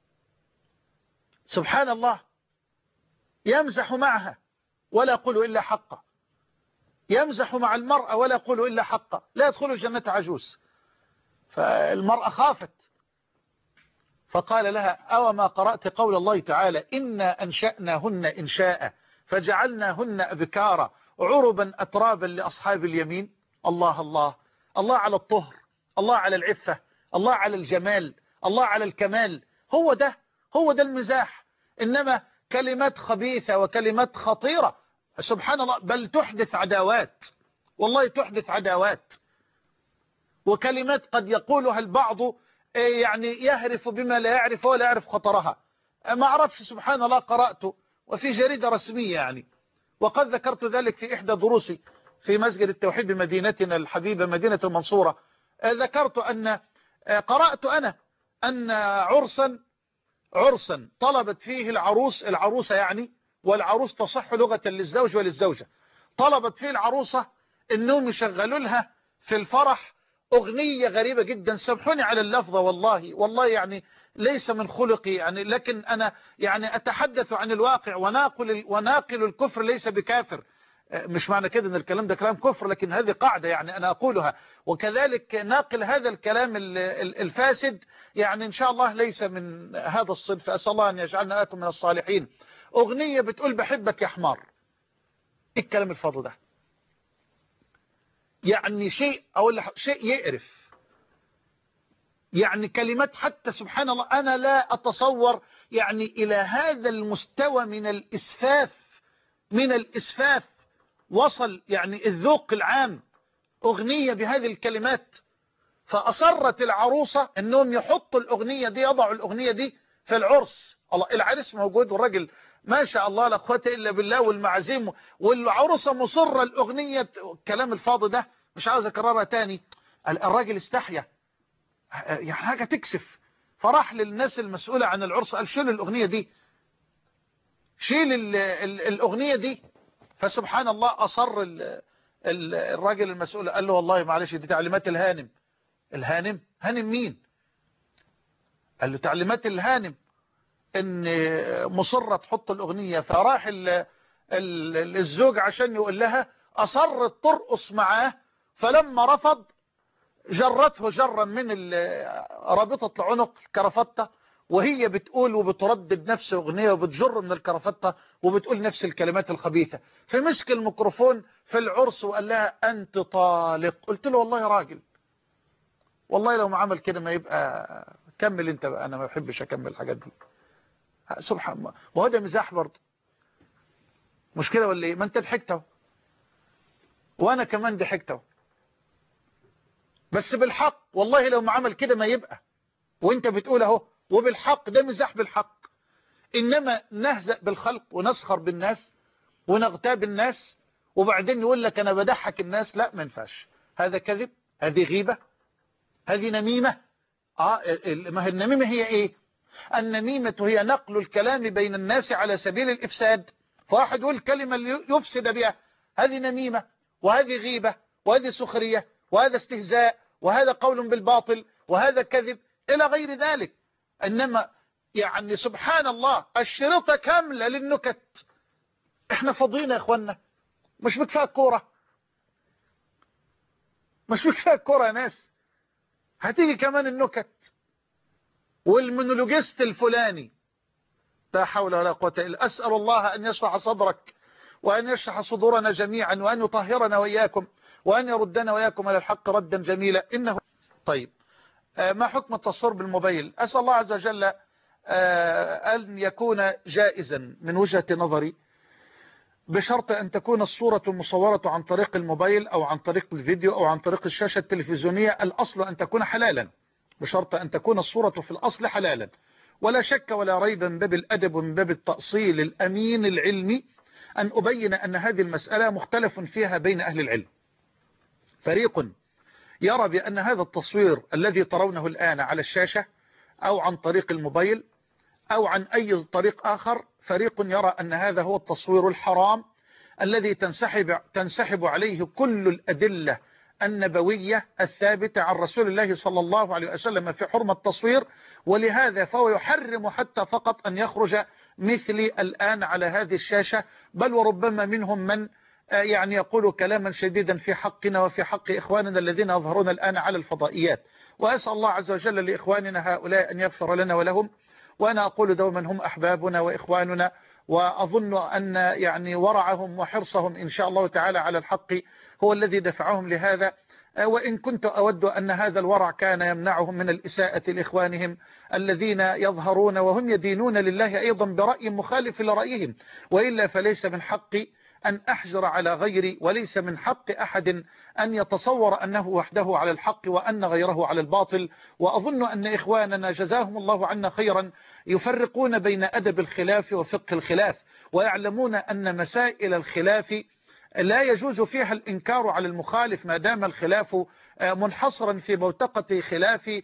سبحان الله. يمزح معها ولا يقول إلا حقا، يمزح مع المرأة ولا يقول إلا حقا، لا يدخل الجنة عجوز. فالمرأة خافت، فقال لها أو ما قرأت قول الله تعالى إنا أنشأناهن إنشاء فجعلناهن أبكارا عربا أترابا لأصحاب اليمين. الله الله، الله على الطهر، الله على العفة، الله على الجمال، الله على الكمال. هو ده المزاح. إنما كلمات خبيثة وكلمات خطيرة سبحان الله، بل تحدث عداوات، والله تحدث عداوات. وكلمات قد يقولها البعض يعني يهرف بما لا يعرف ولا يعرف خطرها. ما أعرفش سبحان الله، قرأته وفي جريدة رسمية يعني، وقد ذكرت ذلك في إحدى دروسي في مسجد التوحيد بمدينتنا الحبيبة مدينة المنصورة. ذكرت أن قرأت أنا أن عرسا طلبت فيه العروسة يعني، والعروس تصح لغة للزوج وللزوجة، طلبت فيه العروسة أنهم يشغلوا لها في الفرح أغنية غريبة جدا. سامحوني على اللفظة، والله يعني ليس من خلقي يعني، لكن أنا يعني أتحدث عن الواقع، وناقل الكفر ليس بكافر. مش معنى كده أن الكلام ده كلام كفر، لكن هذه قاعدة يعني أنا أقولها. وكذلك ناقل هذا الكلام الفاسد يعني إن شاء الله ليس من هذا الصنف. أسأل الله أن يجعلنا آكم من الصالحين. أغنية بتقول بحبك يا حمار. إيه الكلام الفاضي ده؟ يعني شيء يقرف، يعني كلمات حتى سبحان الله أنا لا أتصور يعني إلى هذا المستوى من الإسفاف وصل يعني الذوق العام. أغنية بهذه الكلمات. فأصرت العروسة أنهم يحطوا الأغنية دي، يضعوا الأغنية دي في العرس. الله، العرس موجود والراجل ما شاء الله لا قوة إلا بالله والمعازيم، والعروسة مصرة الأغنية. الكلام الفاضي ده مش عاوز أكررها تاني. الراجل استحيا، يعني حاجة تكسف، فراح للناس المسؤولة عن العرس قال شيل الأغنية دي، شيل الأغنية دي. فسبحان الله أصر الراجل المسؤول قال له والله معلش دي تعليمات الهانم. هانم مين؟ قال له تعليمات الهانم ان مصرة تحط الأغنية. فراح الزوج عشان يقول لها، أصرت ترقص معاه، فلما رفض جرته جرا من رابطة العنق الكرافتة، وهي بتقول وبتردد نفس الأغنية وبتجر من الكرافتة وبتقول نفس الكلمات الخبيثة. فمسك الميكروفون في العرس وقال لها أنت طالق. قلت له والله يا راجل، والله لو ما عمل كده ما يبقى كمل انت بقى، أنا ما بحبش أكمل الحاجات دي. سبحان الله. وهذا مزاح برضه، مشكلة ولا ايه؟ ما انت ضحكت اهو. وانا كمان ضحكت، بس بالحق والله لو ما عمل كده ما يبقى، وانت بتقول اهو وبالحق، ده مزاح بالحق. انما نهزأ بالخلق ونسخر بالناس ونغتاب الناس وبعدين يقول لك انا بضحك الناس، لا ما ينفعش، هذا كذب، هذه غيبة، هذه نميمة. ما هي النميمة هي ايه؟ النميمة هي نقل الكلام بين الناس على سبيل الإفساد، فواحد يقول كلمة يفسد بها، هذه نميمة، وهذه غيبة، وهذه سخرية، وهذا استهزاء، وهذا قول بالباطل، وهذا كذب إلى غير ذلك. إنما يعني سبحان الله الشريطة كاملة للنكت. احنا فاضيين يا اخوانا، مش بكفاء كورة، مش بكفاء كورة يا ناس، هتيجي كمان النكت والمونولوجيست الفلاني. لا حول ولا قوة إلا. أسأل الله أن يشرح صدرك وأن يشرح صدورنا جميعا وأن يطهرنا وإياكم وأن يردنا وإياكم على الحق ردا جميلا إنه. طيب ما حكم التصوير بالموبايل؟ أسأل الله عز وجل أن يكون جائزا من وجهة نظري، بشرط أن تكون الصورة المصورة عن طريق الموبايل أو عن طريق الفيديو أو عن طريق الشاشة التلفزيونية، الأصل أن تكون حلالا، بشرط أن تكون الصورة في الأصل حلالا. ولا شك ولا ريب من باب الأدب ومن باب التأصيل الأمين العلمي أن أبين أن هذه المسألة مختلف فيها بين أهل العلم. فريق يرى بأن هذا التصوير الذي ترونه الآن على الشاشة أو عن طريق الموبايل أو عن أي طريق آخر، فريق يرى أن هذا هو التصوير الحرام الذي تنسحب عليه كل الأدلة النبوية الثابتة عن رسول الله صلى الله عليه وسلم في حرمة التصوير، ولهذا فهو يحرم حتى فقط أن يخرج مثلي الآن على هذه الشاشة، بل وربما منهم من يعني يقول كلاما شديدا في حقنا وفي حق إخواننا الذين يظهرون الآن على الفضائيات. وأسأل الله عز وجل لإخواننا هؤلاء أن يغفر لنا ولهم، وأنا أقول دوما هم أحبابنا وإخواننا، وأظن أن يعني ورعهم وحرصهم إن شاء الله تعالى على الحق هو الذي دفعهم لهذا، وإن كنت أود أن هذا الورع كان يمنعهم من الإساءة لإخوانهم الذين يظهرون وهم يدينون لله أيضا برأي مخالف لرأيهم، وإلا فليس من حقي أن أحجر على غيري، وليس من حق أحد أن يتصور أنه وحده على الحق وأن غيره على الباطل. وأظن أن إخواننا جزاهم الله عنا خيرا يفرقون بين أدب الخلاف وفقه الخلاف، ويعلمون أن مسائل الخلاف لا يجوز فيها الإنكار على المخالف ما دام الخلاف منحصرا في بوتقة خلاف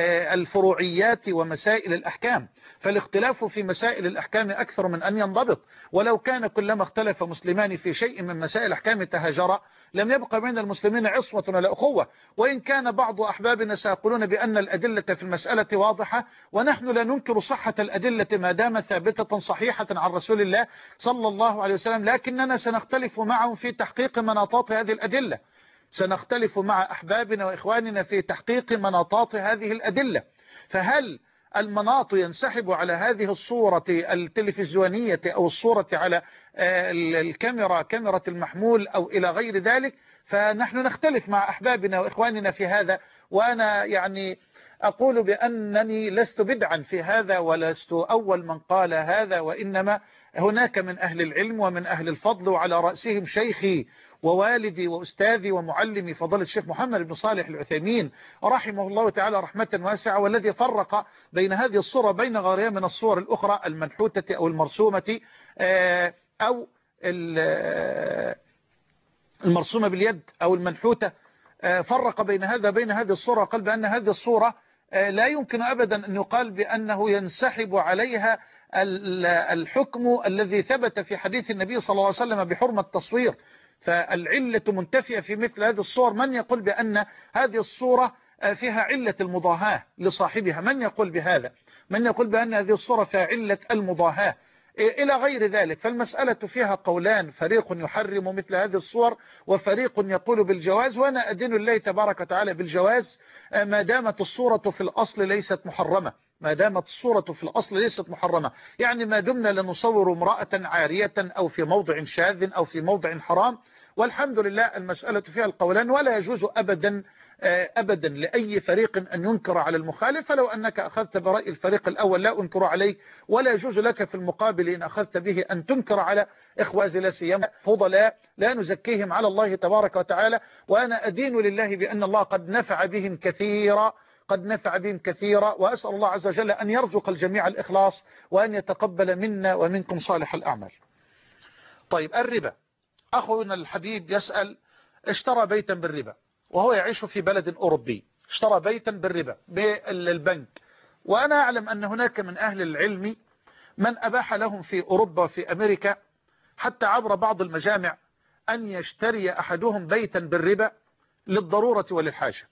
الفروعيات ومسائل الأحكام، فالاختلاف في مسائل الأحكام أكثر من أن ينضبط. ولو كان كلما اختلف مسلمان في شيء من مسائل الأحكام تهاجرا لم يبقى بين المسلمين عصوة ولا أخوة. وإن كان بعض أحبابنا سيقولون بأن الأدلة في المسألة واضحة، ونحن لا ننكر صحة الأدلة ما دام ثابتة صحيحة عن رسول الله صلى الله عليه وسلم، لكننا سنختلف معهم في تحقيق مناطات هذه الأدلة، سنختلف مع أحبابنا وإخواننا في تحقيق مناطات هذه الأدلة. فهل المناط ينسحب على هذه الصورة التلفزيونية أو الصورة على الكاميرا، كاميرا المحمول أو إلى غير ذلك؟ فنحن نختلف مع أحبابنا وإخواننا في هذا، وأنا يعني أقول بأنني لست بدعا في هذا ولست أول من قال هذا، وإنما هناك من أهل العلم ومن أهل الفضل، وعلى رأسهم شيخي ووالدي وأستاذي ومعلمي فضيلة الشيخ محمد بن صالح العثيمين رحمه الله تعالى رحمة واسعة، والذي فرق بين هذه الصورة بين غيرها من الصور الأخرى المنحوتة أو المرسومة أو المرسومة باليد أو المنحوتة، فرق بين هذا بين هذه الصورة، وقال بأن هذه الصورة لا يمكن أبدا أن يقال بأنه ينسحب عليها الحكم الذي ثبت في حديث النبي صلى الله عليه وسلم بحرمة التصوير. فالعلة منتفية في مثل هذه الصور. من يقول بأن هذه الصورة فيها علة المضاهاة لصاحبها؟ من يقول بهذا؟ من يقول بأن هذه الصورة فيها علة المضاهاة إلى غير ذلك؟ فالمسألة فيها قولان، فريق يحرم مثل هذه الصور وفريق يقول بالجواز، وأنا أدين الله تبارك وتعالى بالجواز ما دامت الصورة في الأصل ليست محرمة، ما دامت الصورة في الأصل ليست محرمة، يعني ما دمنا لنصور امرأة عارية أو في موضع شاذ أو في موضع حرام، والحمد لله المسألة فيها القولان، ولا يجوز أبدا أبدا لأي فريق أن ينكر على المخالف، فلو أنك أخذت برأي الفريق الأول لا أنكر عليه، ولا يجوز لك في المقابل إن أخذت به أن تنكر على إخوازي لا سيما فضلاء لا نزكيهم على الله تبارك وتعالى. وأنا أدين لله بأن الله قد نفع بهم كثيرا، وأسأل الله عز وجل أن يرزق الجميع الإخلاص وأن يتقبل منا ومنكم صالح الأعمال. طيب الربا، أخونا الحبيب يسأل: اشترى بيتا بالربا وهو يعيش في بلد أوروبي، اشترى بيتا بالربا بالبنك، وأنا أعلم أن هناك من أهل العلم من أباح لهم في أوروبا وفي أمريكا حتى عبر بعض المجامع أن يشتري أحدهم بيتا بالربا للضرورة وللحاجة.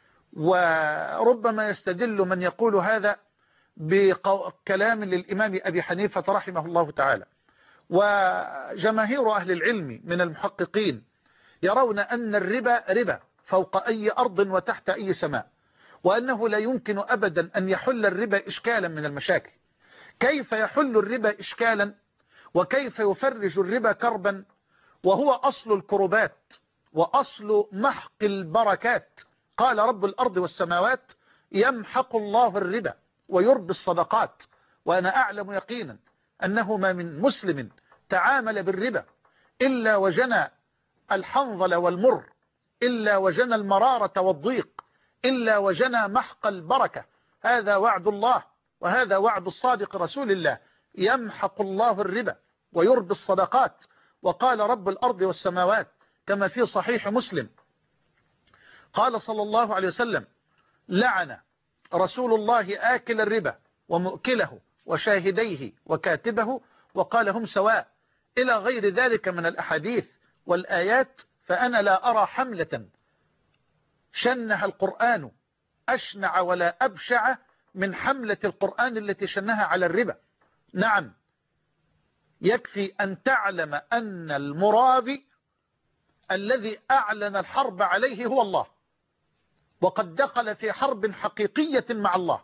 وربما يستدل من يقول هذا بكلام للإمام أبي حنيفة رحمه الله تعالى، وجماهير أهل العلم من المحققين يرون أن الربا ربا فوق أي أرض وتحت أي سماء، وأنه لا يمكن أبدا أن يحل الربا إشكالا من المشاكل. كيف يحل الربا إشكالا وكيف يفرج الربا كربا وهو أصل الكربات وأصل محق البركات؟ قال رب الأرض والسماوات: يمحق الله الربا ويربي الصدقات. وأنا أعلم يقينا أنه ما من مسلم تعامل بالربا إلا وجنى الحنظل والمر، إلا وجنى المرارة والضيق، إلا وجنى محق البركة. هذا وعد الله وهذا وعد الصادق رسول الله: يمحق الله الربا ويربي الصدقات. وقال رب الأرض والسماوات كما في صحيح مسلم، قال صلى الله عليه وسلم: لعن رسول الله آكل الربا ومؤكله وشاهديه وكاتبه وقال هم سواء، إلى غير ذلك من الأحاديث والآيات. فأنا لا أرى حملة شنها القرآن أشنع ولا أبشع من حملة القرآن التي شنها على الربا. نعم، يكفي أن تعلم أن المرابي الذي أعلن الحرب عليه هو الله، وقد دخل في حرب حقيقية مع الله.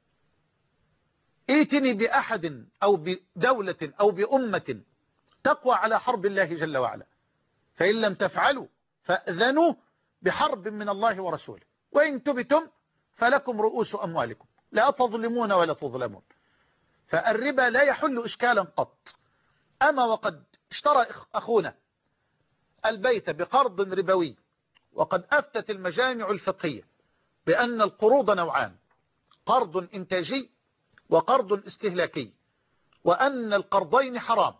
ائتني بأحد أو بدولة أو بأمة تقوى على حرب الله جل وعلا، فإن لم تفعلوا فأذنوا بحرب من الله ورسوله، وإن تبتم فلكم رؤوس أموالكم لا تظلمون ولا تظلمون. فالربا لا يحل إشكالا قط. أما وقد اشترى أخونا البيت بقرض ربوي، وقد أفتت المجامع الفقهية بأن القروض نوعان: قرض إنتاجي وقرض استهلاكي، وأن القرضين حرام.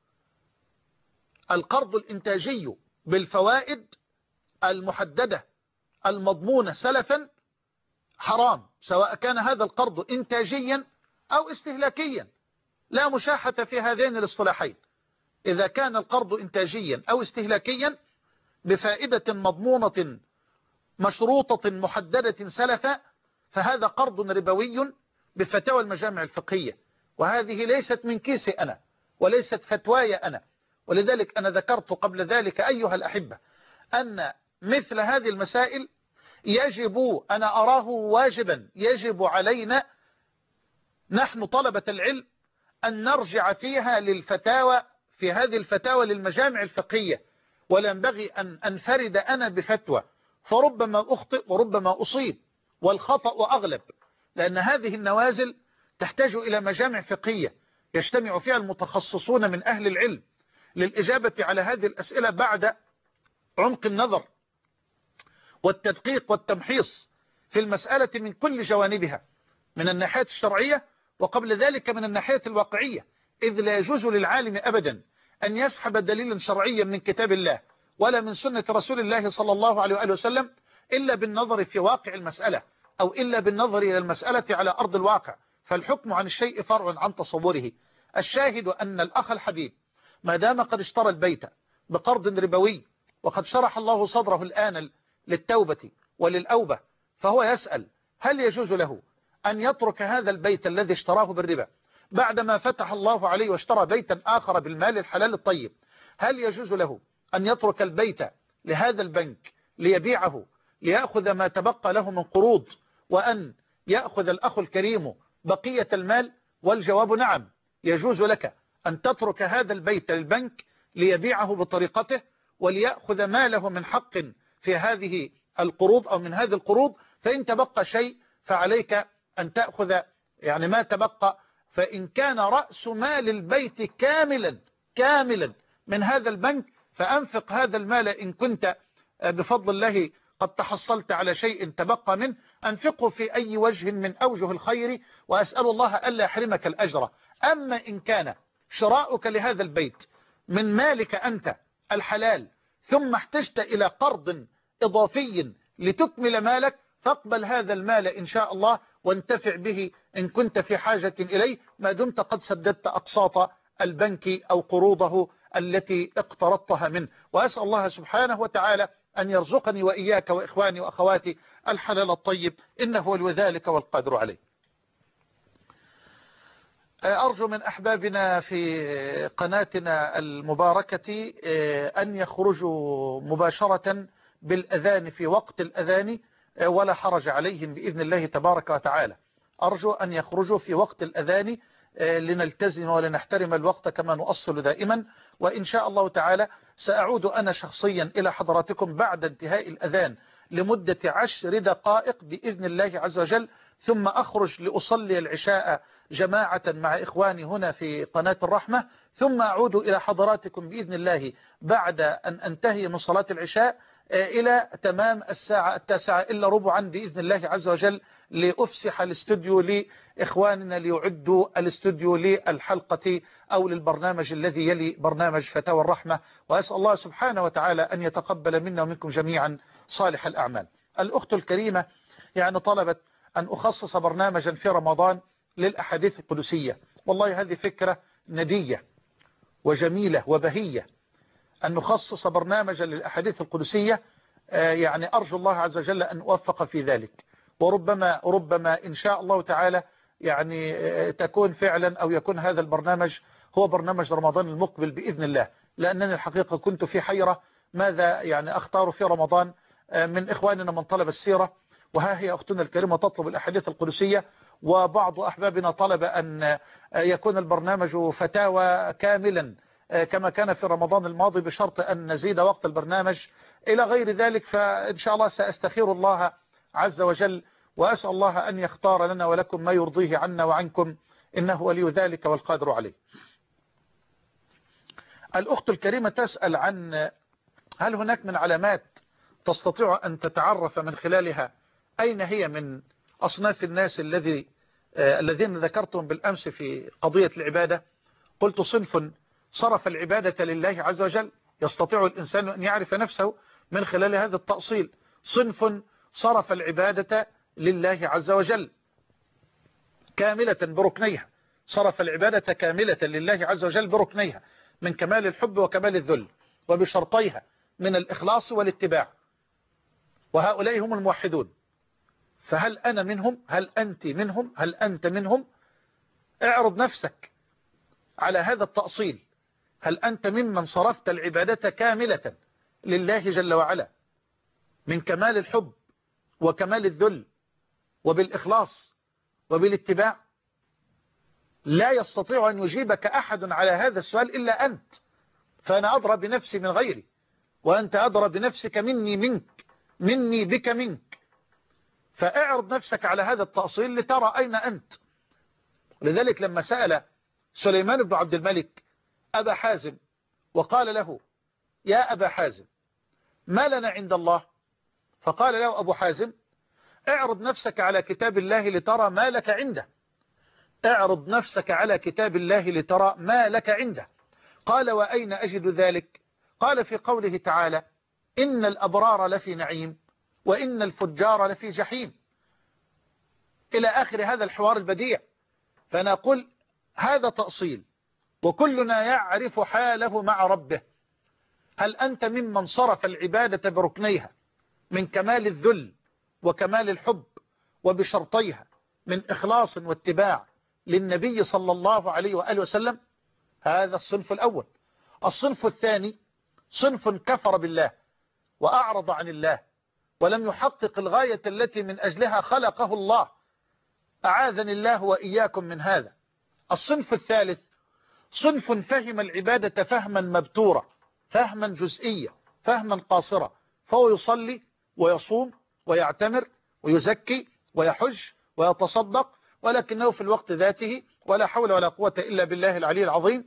القرض الإنتاجي بالفوائد المحددة المضمونة سلفا حرام، سواء كان هذا القرض إنتاجيا أو استهلاكيا، لا مشاحة في هذين الاصطلاحين. إذا كان القرض إنتاجيا أو استهلاكيا بفائدة مضمونة مشروطة محددة سلفا فهذا قرض ربوي بفتاوى المجامع الفقهية، وهذه ليست من كيسي أنا وليست فتواي أنا. ولذلك أنا ذكرت قبل ذلك أيها الأحبة أن مثل هذه المسائل يجب، أنا أراه واجبا، يجب علينا نحن طلبة العلم أن نرجع فيها للفتاوى، في هذه الفتاوى للمجامع الفقهية، ولا ينبغي أن أنفرد أنا بفتوى، فربما أخطئ وربما أصيب، والخطأ أغلب، لأن هذه النوازل تحتاج إلى مجامع فقهية يجتمع فيها المتخصصون من أهل العلم للإجابة على هذه الأسئلة بعد عمق النظر والتدقيق والتمحيص في المسألة من كل جوانبها، من الناحية الشرعية وقبل ذلك من الناحية الواقعية، إذ لا يجوز للعالم أبدا أن يسحب دليلا شرعيا من كتاب الله ولا من سنة رسول الله صلى الله عليه وآله وسلم إلا بالنظر في واقع المسألة، أو إلا بالنظر إلى المسألة على أرض الواقع، فالحكم عن الشيء فرع عن تصوره. الشاهد أن الأخ الحبيب ما دام قد اشترى البيت بقرض ربوي وقد شرح الله صدره الآن للتوبة وللأوبة، فهو يسأل: هل يجوز له أن يترك هذا البيت الذي اشتراه بالربا بعدما فتح الله عليه واشترى بيتا آخر بالمال الحلال الطيب؟ هل يجوز له أن يترك البيت لهذا البنك ليبيعه ليأخذ ما تبقى له من قروض، وأن يأخذ الأخ الكريم بقية المال؟ والجواب نعم، يجوز لك أن تترك هذا البيت للبنك ليبيعه بطريقته وليأخذ ماله من حق في هذه القروض أو من هذه القروض، فإن تبقى شيء فعليك أن تأخذ يعني ما تبقى. فإن كان رأس مال البيت كاملا من هذا البنك فأنفق هذا المال إن كنت بفضل الله قد تحصلت على شيء تبقى منه، أنفقه في أي وجه من أوجه الخير، وأسأل الله ألا يحرمك الأجر. أما إن كان شراؤك لهذا البيت من مالك أنت الحلال ثم احتجت إلى قرض إضافي لتكمل مالك، فاقبل هذا المال إن شاء الله وانتفع به إن كنت في حاجة إليه، ما دمت قد سددت أقساط البنك أو قروضه التي اقترضتها منه. وأسأل الله سبحانه وتعالى أن يرزقني وإياك وإخواني وأخواتي الحلال الطيب، إنه ولي ذلك والقادر عليه. أرجو من أحبابنا في قناتنا المباركة أن يخرجوا مباشرة بالأذان في وقت الأذان، ولا حرج عليهم بإذن الله تبارك وتعالى. أرجو أن يخرجوا في وقت الأذان لنلتزم ولنحترم الوقت كما نؤصل دائما. وإن شاء الله تعالى سأعود أنا شخصيا إلى حضراتكم بعد انتهاء الأذان لمدة 10 دقائق بإذن الله عز وجل، ثم أخرج لأصلي العشاء جماعة مع إخواني هنا في قناة الرحمة، ثم أعود إلى حضراتكم بإذن الله بعد أن أنتهي من صلاة العشاء إلى تمام الساعة 9:15 بإذن الله عز وجل، لأفسح الاستوديو لإخواننا ليعدوا الاستوديو للحلقة أو للبرنامج الذي يلي برنامج فتاوى الرحمة. وأسأل الله سبحانه وتعالى أن يتقبل منا ومنكم جميعا صالح الأعمال. الأخت الكريمة يعني طلبت أن أخصص برنامجا في رمضان للأحاديث القدسية. والله هذه فكرة ندية وجميلة وبهية أن نخصص برنامجا للأحاديث القدسية، يعني أرجو الله عز وجل أن أوفق في ذلك، وربما إن شاء الله تعالى يعني تكون فعلا أو يكون هذا البرنامج هو برنامج رمضان المقبل بإذن الله، لأنني الحقيقة كنت في حيرة ماذا يعني أختار في رمضان. من إخواننا من طلب السيرة، وها هي أختنا الكريمة تطلب الأحاديث القدسية، وبعض أحبابنا طلب أن يكون البرنامج فتاوى كاملا كما كان في رمضان الماضي بشرط أن نزيد وقت البرنامج إلى غير ذلك. فإن شاء الله سأستخير الله عز وجل وأسأل الله أن يختار لنا ولكم ما يرضيه عنا وعنكم، إنه ولي ذلك والقادر عليه. الأخت الكريمة تسأل عن هل هناك من علامات تستطيع أن تتعرف من خلالها أين هي من أصناف الناس الذين ذكرتهم بالأمس في قضية العبادة. قلت صنف صرف العبادة لله عز وجل، يستطيع الإنسان أن يعرف نفسه من خلال هذا التأصيل. صنف صرف العبادة لله عز وجل كاملة بركنيها، صرف العبادة كاملة لله عز وجل بركنيها من كمال الحب وكمال الذل وبشرطيها من الإخلاص والاتباع، وهؤلاء هم الموحدون. فهل أنا منهم؟ هل أنت منهم؟ هل أنت منهم؟ اعرض نفسك على هذا التأصيل. هل أنت ممن صرفت العبادة كاملة لله جل وعلا من كمال الحب وكمال الذل وبالإخلاص وبالاتباع؟ لا يستطيع أن يجيبك أحد على هذا السؤال إلا أنت، فأنا أدرى بنفسي من غيري، وأنت أدرى بنفسك مني منك، مني بك منك. فاعرض نفسك على هذا التأصيل لترى أين أنت. لذلك لما سأل سليمان بن عبد الملك أبا حازم وقال له يا أبا حازم ما لنا عند الله، فقال له أبو حازم اعرض نفسك على كتاب الله لترى ما لك عنده، اعرض نفسك على كتاب الله لترى ما لك عنده. قال وأين أجد ذلك؟ قال في قوله تعالى إن الأبرار لفي نعيم وإن الفجار لفي جحيم، إلى آخر هذا الحوار البديع. فنقول هذا تأصيل، وكلنا يعرف حاله مع ربه. هل أنت ممن صرف العبادة بركنيها من كمال الذل وكمال الحب وبشرطيها من إخلاص واتباع للنبي صلى الله عليه وآله وسلم؟ هذا الصنف الأول. الصنف الثاني صنف كفر بالله وأعرض عن الله ولم يحقق الغاية التي من أجلها خلقه الله، أعاذني الله وإياكم من هذا. الصنف الثالث صنف فهم العبادة فهما مبتورا، فهما جزئيا، فهما قاصرا، فهو يصلي ويصوم ويعتمر ويزكي ويحج ويتصدق، ولكنه في الوقت ذاته ولا حول ولا قوة إلا بالله العلي العظيم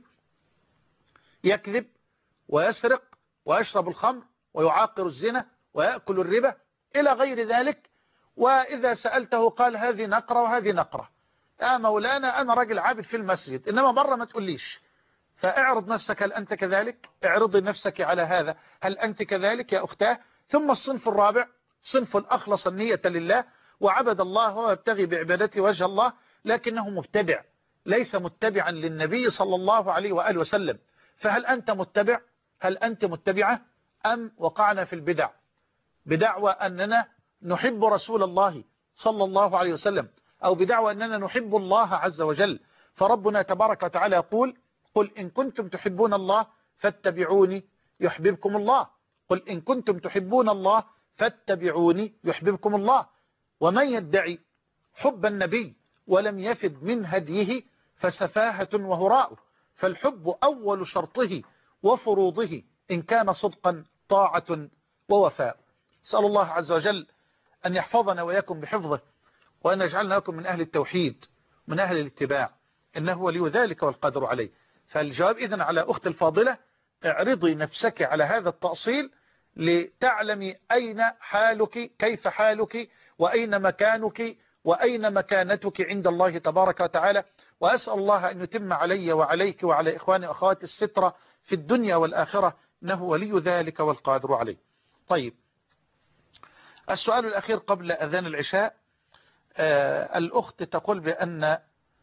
يكذب ويسرق ويشرب الخمر ويعاقر الزنا ويأكل الربا إلى غير ذلك. وإذا سألته قال هذه نقرة وهذه نقرة. يا مولانا أنا راجل عابد في المسجد، إنما مرة ما تقوليش. فاعرض نفسك، هل أنت كذلك؟ اعرضي نفسك على هذا، هل أنت كذلك يا أختاه؟ ثم الصنف الرابع صنف أخلص النية لله وعبد الله ويبتغي بعبادته وجه الله، لكنه مبتدع ليس متبعا للنبي صلى الله عليه وآله وسلم. فهل أنت متبع؟ هل أنت متبعة؟ أم وقعنا في البدع بدعوى أننا نحب رسول الله صلى الله عليه وسلم، أو بدعوى أننا نحب الله عز وجل؟ فربنا تبارك وتعالى يقول قل إن كنتم تحبون الله فاتبعوني يحببكم الله. قل إن كنتم تحبون الله فاتبعوني يحببكم الله. ومن يدعي حب النبي ولم يفد من هديه فسفاهة وهراء، فالحب أول شرطه وفروضه إن كان صدقا طاعة ووفاء. أسأل الله عز وجل أن يحفظنا وإياكم بحفظه، وأن يجعلنا لكم من أهل التوحيد من أهل الاتباع، إنه ولي ذلك والقادر عليه. فالجواب إذن على أخت الفاضلة، اعرضي نفسك على هذا التأصيل لتعلمي أين حالك، كيف حالك، وأين مكانك، وأين مكانتك عند الله تبارك وتعالى. وأسأل الله أن يتم علي وعليك وعلى إخواني وأخواتي الستر في الدنيا والآخرة، إنه ولي ذلك والقادر عليه. طيب، السؤال الأخير قبل أذان العشاء. الأخت تقول بأن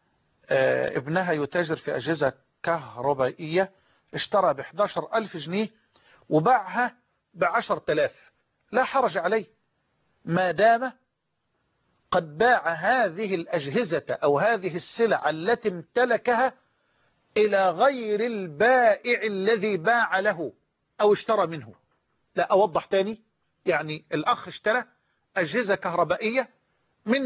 ابنها يتاجر في أجهزة كهربائية، اشترى ب11,000 جنيه وباعها ب10,000. لا حرج عليه ما دام قد باع هذه الأجهزة أو هذه السلع التي امتلكها إلى غير البائع الذي باع له أو اشترى منه. لا، أوضح تاني، يعني الأخ اشترى أجهزة كهربائية من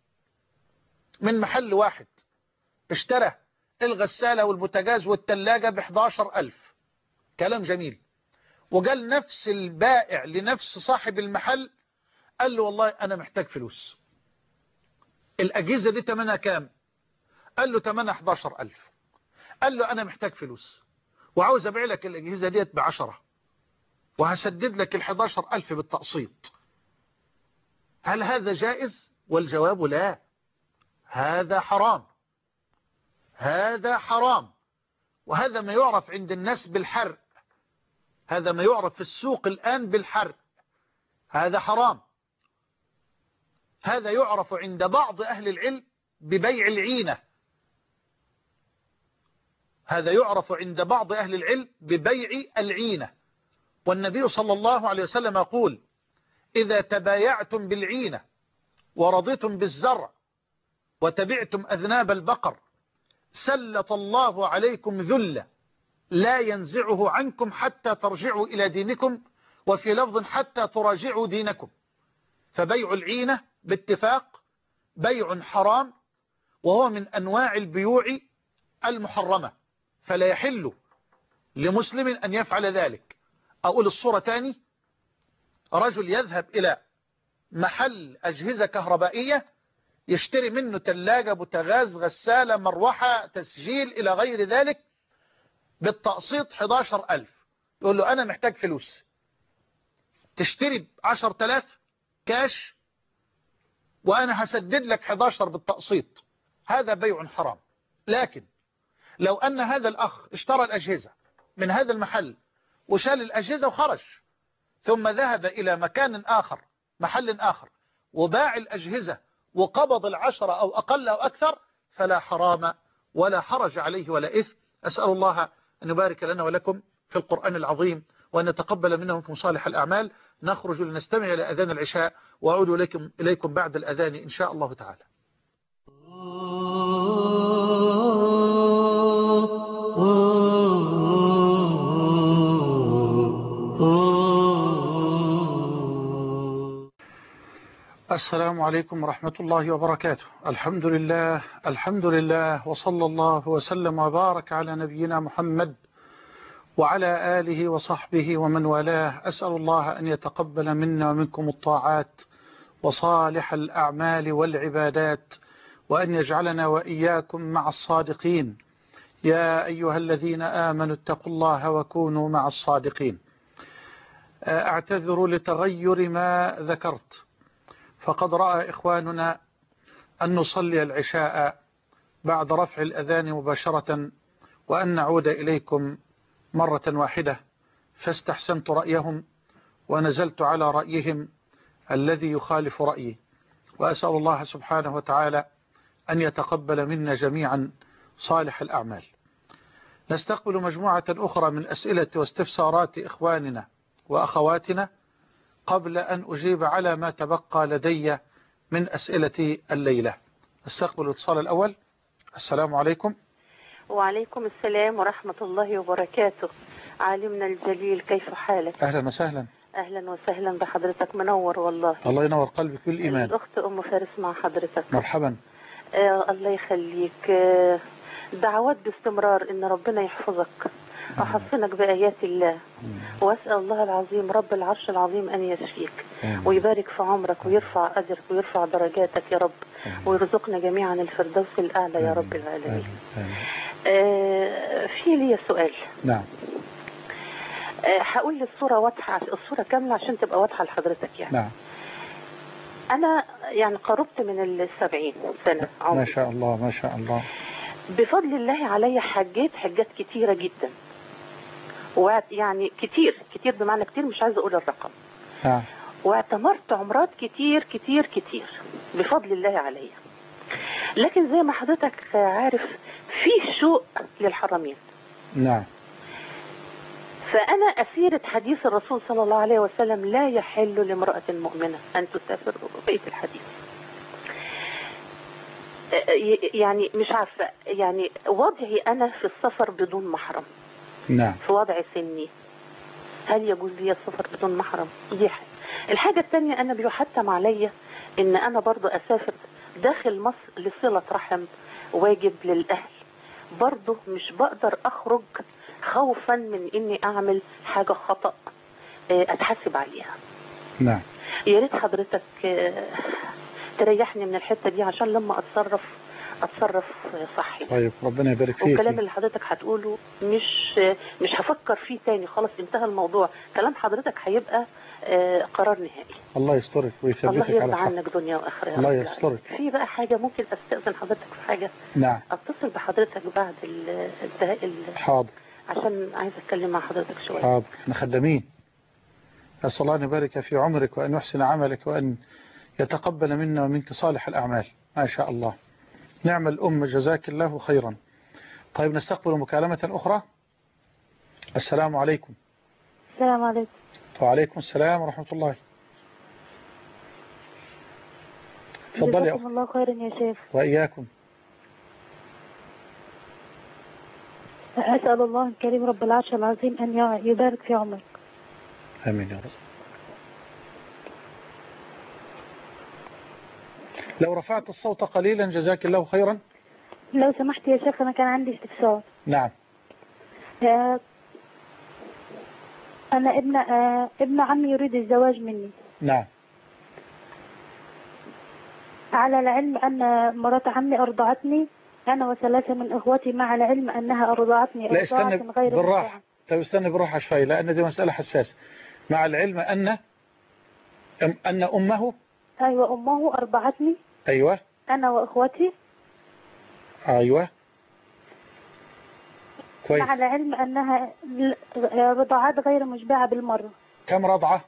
محل واحد، اشترى الغسالة والبوتاجاز والتلاجة ب11,000، كلام جميل. وقال نفس البائع لنفس صاحب المحل قال له والله أنا محتاج فلوس، الأجهزة دي تمنها كام؟ قال له تمنها 11,000. قال له أنا محتاج فلوس وعاوز أبيع لك الأجهزة ديت ب10 وهسدد لك 11,000 بالتقسيط. هل هذا جائز؟ والجواب لا، هذا حرام، هذا حرام. وهذا ما يعرف عند الناس بالحرق، هذا ما يعرف في السوق الآن بالحرق، هذا حرام. هذا يعرف عند بعض أهل العلم ببيع العينة، هذا يعرف عند بعض أهل العلم ببيع العينة. والنبي صلى الله عليه وسلم يقول إذا تبايعتم بالعينة ورضيتم بالزرع وتبعتم أذناب البقر سلط الله عليكم ذلة لا ينزعه عنكم حتى ترجعوا إلى دينكم، وفي لفظ حتى تراجعوا دينكم. فبيع العينة باتفاق بيع حرام، وهو من أنواع البيوع المحرمة، فلا يحل لمسلم أن يفعل ذلك. أقول الصورة تاني، رجل يذهب إلى محل أجهزة كهربائية يشتري منه تلاجة، بوتاغاز، غسالة، مروحة، تسجيل إلى غير ذلك بالتقسيط 11,000. يقول له أنا محتاج فلوس، تشتري ب10,000 كاش وأنا هسدد لك 11 بالتقسيط. هذا بيع حرام. لكن لو أن هذا الأخ اشترى الأجهزة من هذا المحل وشال الأجهزة وخرج، ثم ذهب إلى مكان آخر، محل آخر، وباع الأجهزة وقبض 10 أو أقل أو أكثر، فلا حرام ولا حرج عليه ولا إثم. أسأل الله أن يبارك لنا ولكم في القرآن العظيم، وأن يتقبل منا ومنكم صالح الأعمال. نخرج لنستمع إلى أذان العشاء، وأعود إليكم بعد الأذان إن شاء الله تعالى. السلام عليكم ورحمة الله وبركاته. الحمد لله، الحمد لله، وصلى الله وسلم وبارك على نبينا محمد وعلى آله وصحبه ومن والاه. أسأل الله أن يتقبل منا ومنكم الطاعات وصالح الأعمال والعبادات، وأن يجعلنا وإياكم مع الصادقين. يا أيها الذين آمنوا اتقوا الله وكونوا مع الصادقين. أعتذر لتغير ما ذكرت، فقد رأى إخواننا أن نصلي العشاء بعد رفع الأذان مباشرة وأن نعود إليكم مرة واحدة، فاستحسنت رأيهم ونزلت على رأيهم الذي يخالف رأيي، وأسأل الله سبحانه وتعالى أن يتقبل منا جميعا صالح الأعمال. نستقبل مجموعة أخرى من أسئلة واستفسارات إخواننا وأخواتنا قبل أن أجيب على ما تبقى لدي من أسئلة الليلة. استقبل الاتصال الأول. السلام عليكم.
وعليكم السلام ورحمة الله وبركاته. عالمنا الجليل، كيف حالك؟
أهلا وسهلا.
أهلا وسهلا بحضرتك، منور والله.
الله ينور قلبك بالإيمان.
الأخت أم فارس مع حضرتك.
مرحبا.
الله يخليك. دعوات باستمرار إن ربنا يحفظك وحصنك بآيات الله، وأسأل الله العظيم رب العرش العظيم أن يشفيك ويبارك في عمرك ويرفع أجرك ويرفع درجاتك يا رب، ويرزقنا جميعا الفردوس الأعلى يا رب العالمين. في لي سؤال.
نعم.
هقول الصورة واضحة، الصورة كاملة عشان تبقى واضحة لحضرتك يعني.
نعم.
أنا يعني قربت من 70 سنة عمري.
ما شاء الله ما شاء الله.
بفضل الله علي حاجات كتيرة جدا، ويعني كتير بمعنى كتير، مش عايزة أقول الرقم. واعتمرت عمرات كتير كتير كتير بفضل الله علي. لكن زي ما حضرتك عارف في شوق للحرمين.
نعم.
فأنا أسيرة حديث الرسول صلى الله عليه وسلم: لا يحل لامرأة مؤمنة أن تسافر. بقية الحديث يعني مش عارفة، يعني وضعي أنا في السفر بدون محرم.
نعم.
في وضع سني هل يجوز لي السفر بدون محرم؟ دي حاجة. الحاجة الثانية، أنا بيحتم عليا إن أنا برضو أسافر داخل مصر لصلة رحم، واجب للأهل. برضو مش بقدر أخرج خوفا من إني أعمل حاجة خطأ أتحاسب عليها.
نعم.
يا ريت حضرتك تريحني من الحتة دي عشان لما أتصرف صحي.
طيب ربنا يبارك فيك.
والكلام اللي حضرتك هتقوله مش هفكر فيه تاني، خلاص انتهى الموضوع. كلام حضرتك هيبقى قرار نهائي.
الله يسترك ويثبتك على الحق.
الله يرضى عنك دنيا وآخرة.
الله يسترك.
في بقى حاجة ممكن أستأذن حضرتك في حاجة؟
نعم.
أتصل بحضرتك بعد الانتهاء.
حاضر.
عشان عايز أتكلم مع حضرتك شوية.
حاضر، احنا خدامين. أسأل الله أن يبارك في عمرك وأن يحسن عملك وأن يتقبل منا ومنك صالح الأعمال. ما شاء الله. نعم الأم، جزاك الله خيرا. طيب نستقبل مكالمة أخرى. السلام عليكم.
السلام عليكم.
وعليكم السلام ورحمة الله. تفضل يا أخت.
جزاكم الله خيرا يا شيخ.
وإياكم.
أسأل الله الكريم رب العرش العظيم أن يبارك في عمرك.
آمين يا رب. لو رفعت الصوت قليلا جزاك الله خيرا.
لو سمحت يا شيخ، أنا كان عندي استفسار.
نعم.
أنا ابن عمي يريد الزواج مني.
نعم.
على العلم أن مرات عمي أرضعتني أنا وثلاثة من إخوتي، مع العلم أنها أرضعتني
لا استنى
غير
بالراحة. طيب استنى بالراحة شوي، لأن دي مسألة حساسة. مع العلم أن أمه.
أيوة، أمه أرضعتني.
أيوة.
أنا وإخوتي.
أيوة. كويس.
مع العلم أنها رضاعات غير مشبعة بالمرة.
كم رضعة؟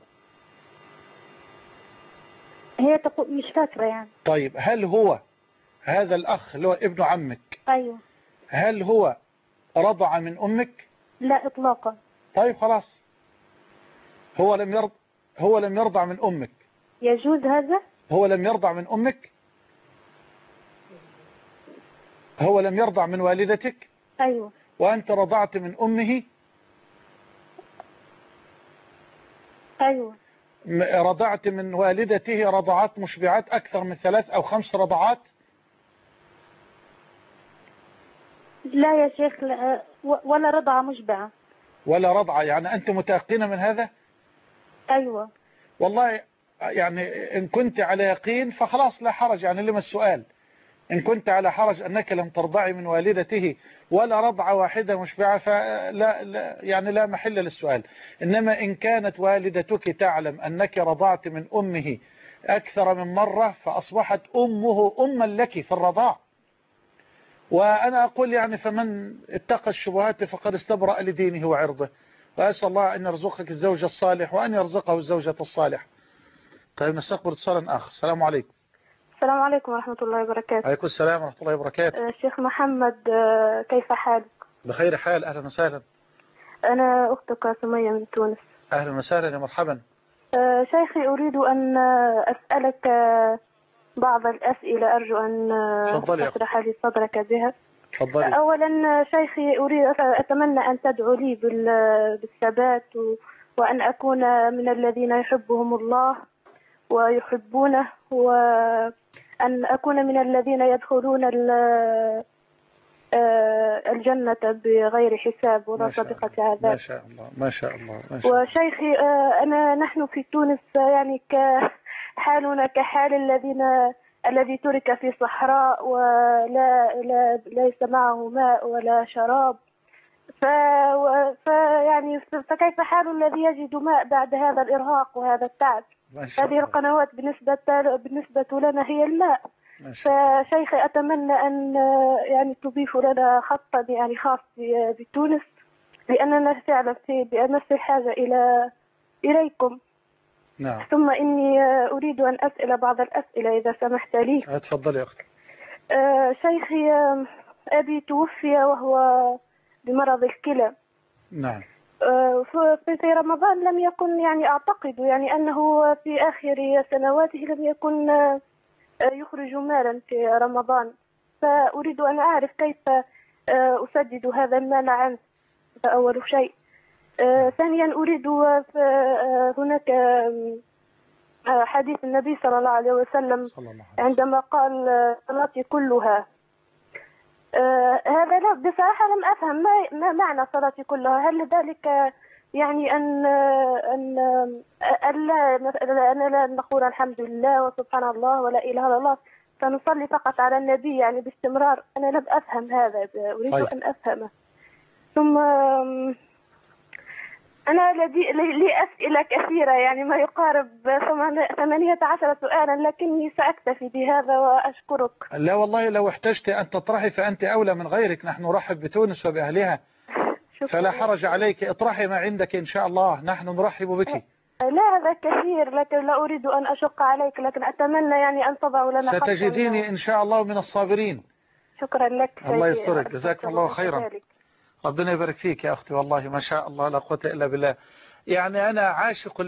هي تقول مش فاكرة يعني.
طيب هل هو هذا الأخ اللي هو ابن عمك؟
أيوة.
هل هو رضع من أمك؟
لا إطلاقا.
طيب خلاص، هو لم يرضع من أمك.
يجوز هذا؟
هو لم يرضع من أمك؟ هو لم يرضع من والدتك؟
أيوة.
وأنت رضعت من أمه؟
أيوة.
رضعت من والدته رضعات مشبعات أكثر من 3 أو 5 رضعات؟
لا يا شيخ، لا، ولا رضعة مشبعة.
ولا رضعة، يعني أنت متيقنة من هذا؟
أيوة.
والله يعني إن كنت على يقين فخلاص لا حرج، يعني لما السؤال؟ إن كنت على حرج أنك لم ترضعي من والدته ولا رضعة واحدة مشبعة فلا يعني لا محل للسؤال. إنما إن كانت والدتك تعلم أنك رضعت من أمه أكثر من مرة فأصبحت أمه أما لك في الرضاع. وأنا أقول يعني فمن اتقى الشبهات فقد استبرأ لدينه وعرضه، وأسأل الله أن يرزقك الزوج الصالح وأن يرزقه الزوجة الصالحة. طيب نستقبل اتصالا آخر. السلام عليكم.
السلام عليكم ورحمة الله وبركاته.
عليكم السلام ورحمة الله وبركاته.
شيخ محمد، كيف حالك؟
بخير حال، أهلا وسهلا.
أنا أختك سمية من تونس.
أهلا وسهلا يا مرحبا.
شيخي، أريد أن أسألك بعض الأسئلة، أرجو أن تشرح لي صدرك بها.
تفضلي.
أولا شيخي، أتمنى أن تدعو لي بالثبات وأن أكون من الذين يحبهم الله ويحبونه، وأن أكون من الذين يدخلون الجنة بغير حساب ولا سابقة عذاب.
ما شاء الله ما شاء الله ما شاء الله.
وشيخي، نحن في تونس يعني حالنا كحال الذي ترك في صحراء ليس معه ماء ولا شراب، فكيف حال الذي يجد ماء بعد هذا الإرهاق وهذا التعب؟ هذه القنوات بالنسبة لنا هي الماء. فشيخي أتمنى أن يعني تضيف لنا خطا يعني خاص بتونس، لأننا فعلا بأمس الحاجة إليكم.
نعم.
ثم إني أريد أن أسأل بعض الأسئلة إذا سمحت لي.
تفضلي يا أختي.
شيخي، أبي توفي وهو بمرض الكلى.
نعم.
في رمضان لم يكن يعني أعتقد يعني أنه في آخر سنواته لم يكن يخرج مالا في رمضان، فأريد أن أعرف كيف أسدد هذا المال عنه. أول شيء. ثانيا أريد هناك حديث النبي صلى الله عليه وسلم عندما قال صلاتي كلها. هذا بصراحة لم أفهم ما معنى صلاتي كلها. هل ذلك يعني أن لا نقول الحمد لله وسبحان الله ولا إله إلا الله، فنصلي فقط على النبي يعني باستمرار؟ أنا لم أفهم هذا، أريد أن أفهمه. ثم أنا لي أسئلة كثيرة يعني ما يقارب 18 سؤالا، لكني سأكتفي بهذا وأشكرك.
لا والله لو احتجت أن تطرحي فأنت أولى من غيرك، نحن نرحب بتونس وبأهلها. فلا حرج عليك، اطرحي ما عندك إن شاء الله، نحن نرحب بك.
لا هذا كثير، لكن لا أريد أن أشق عليك، لكن أتمنى يعني أن تضع لنا خطا.
ستجديني إن شاء الله من الصابرين.
شكرا لك.
الله يسترك، جزاكم الله خيرا. ربنا يبارك فيك يا أختي، والله ما شاء الله لا قوة إلا بالله. يعني أنا عاشق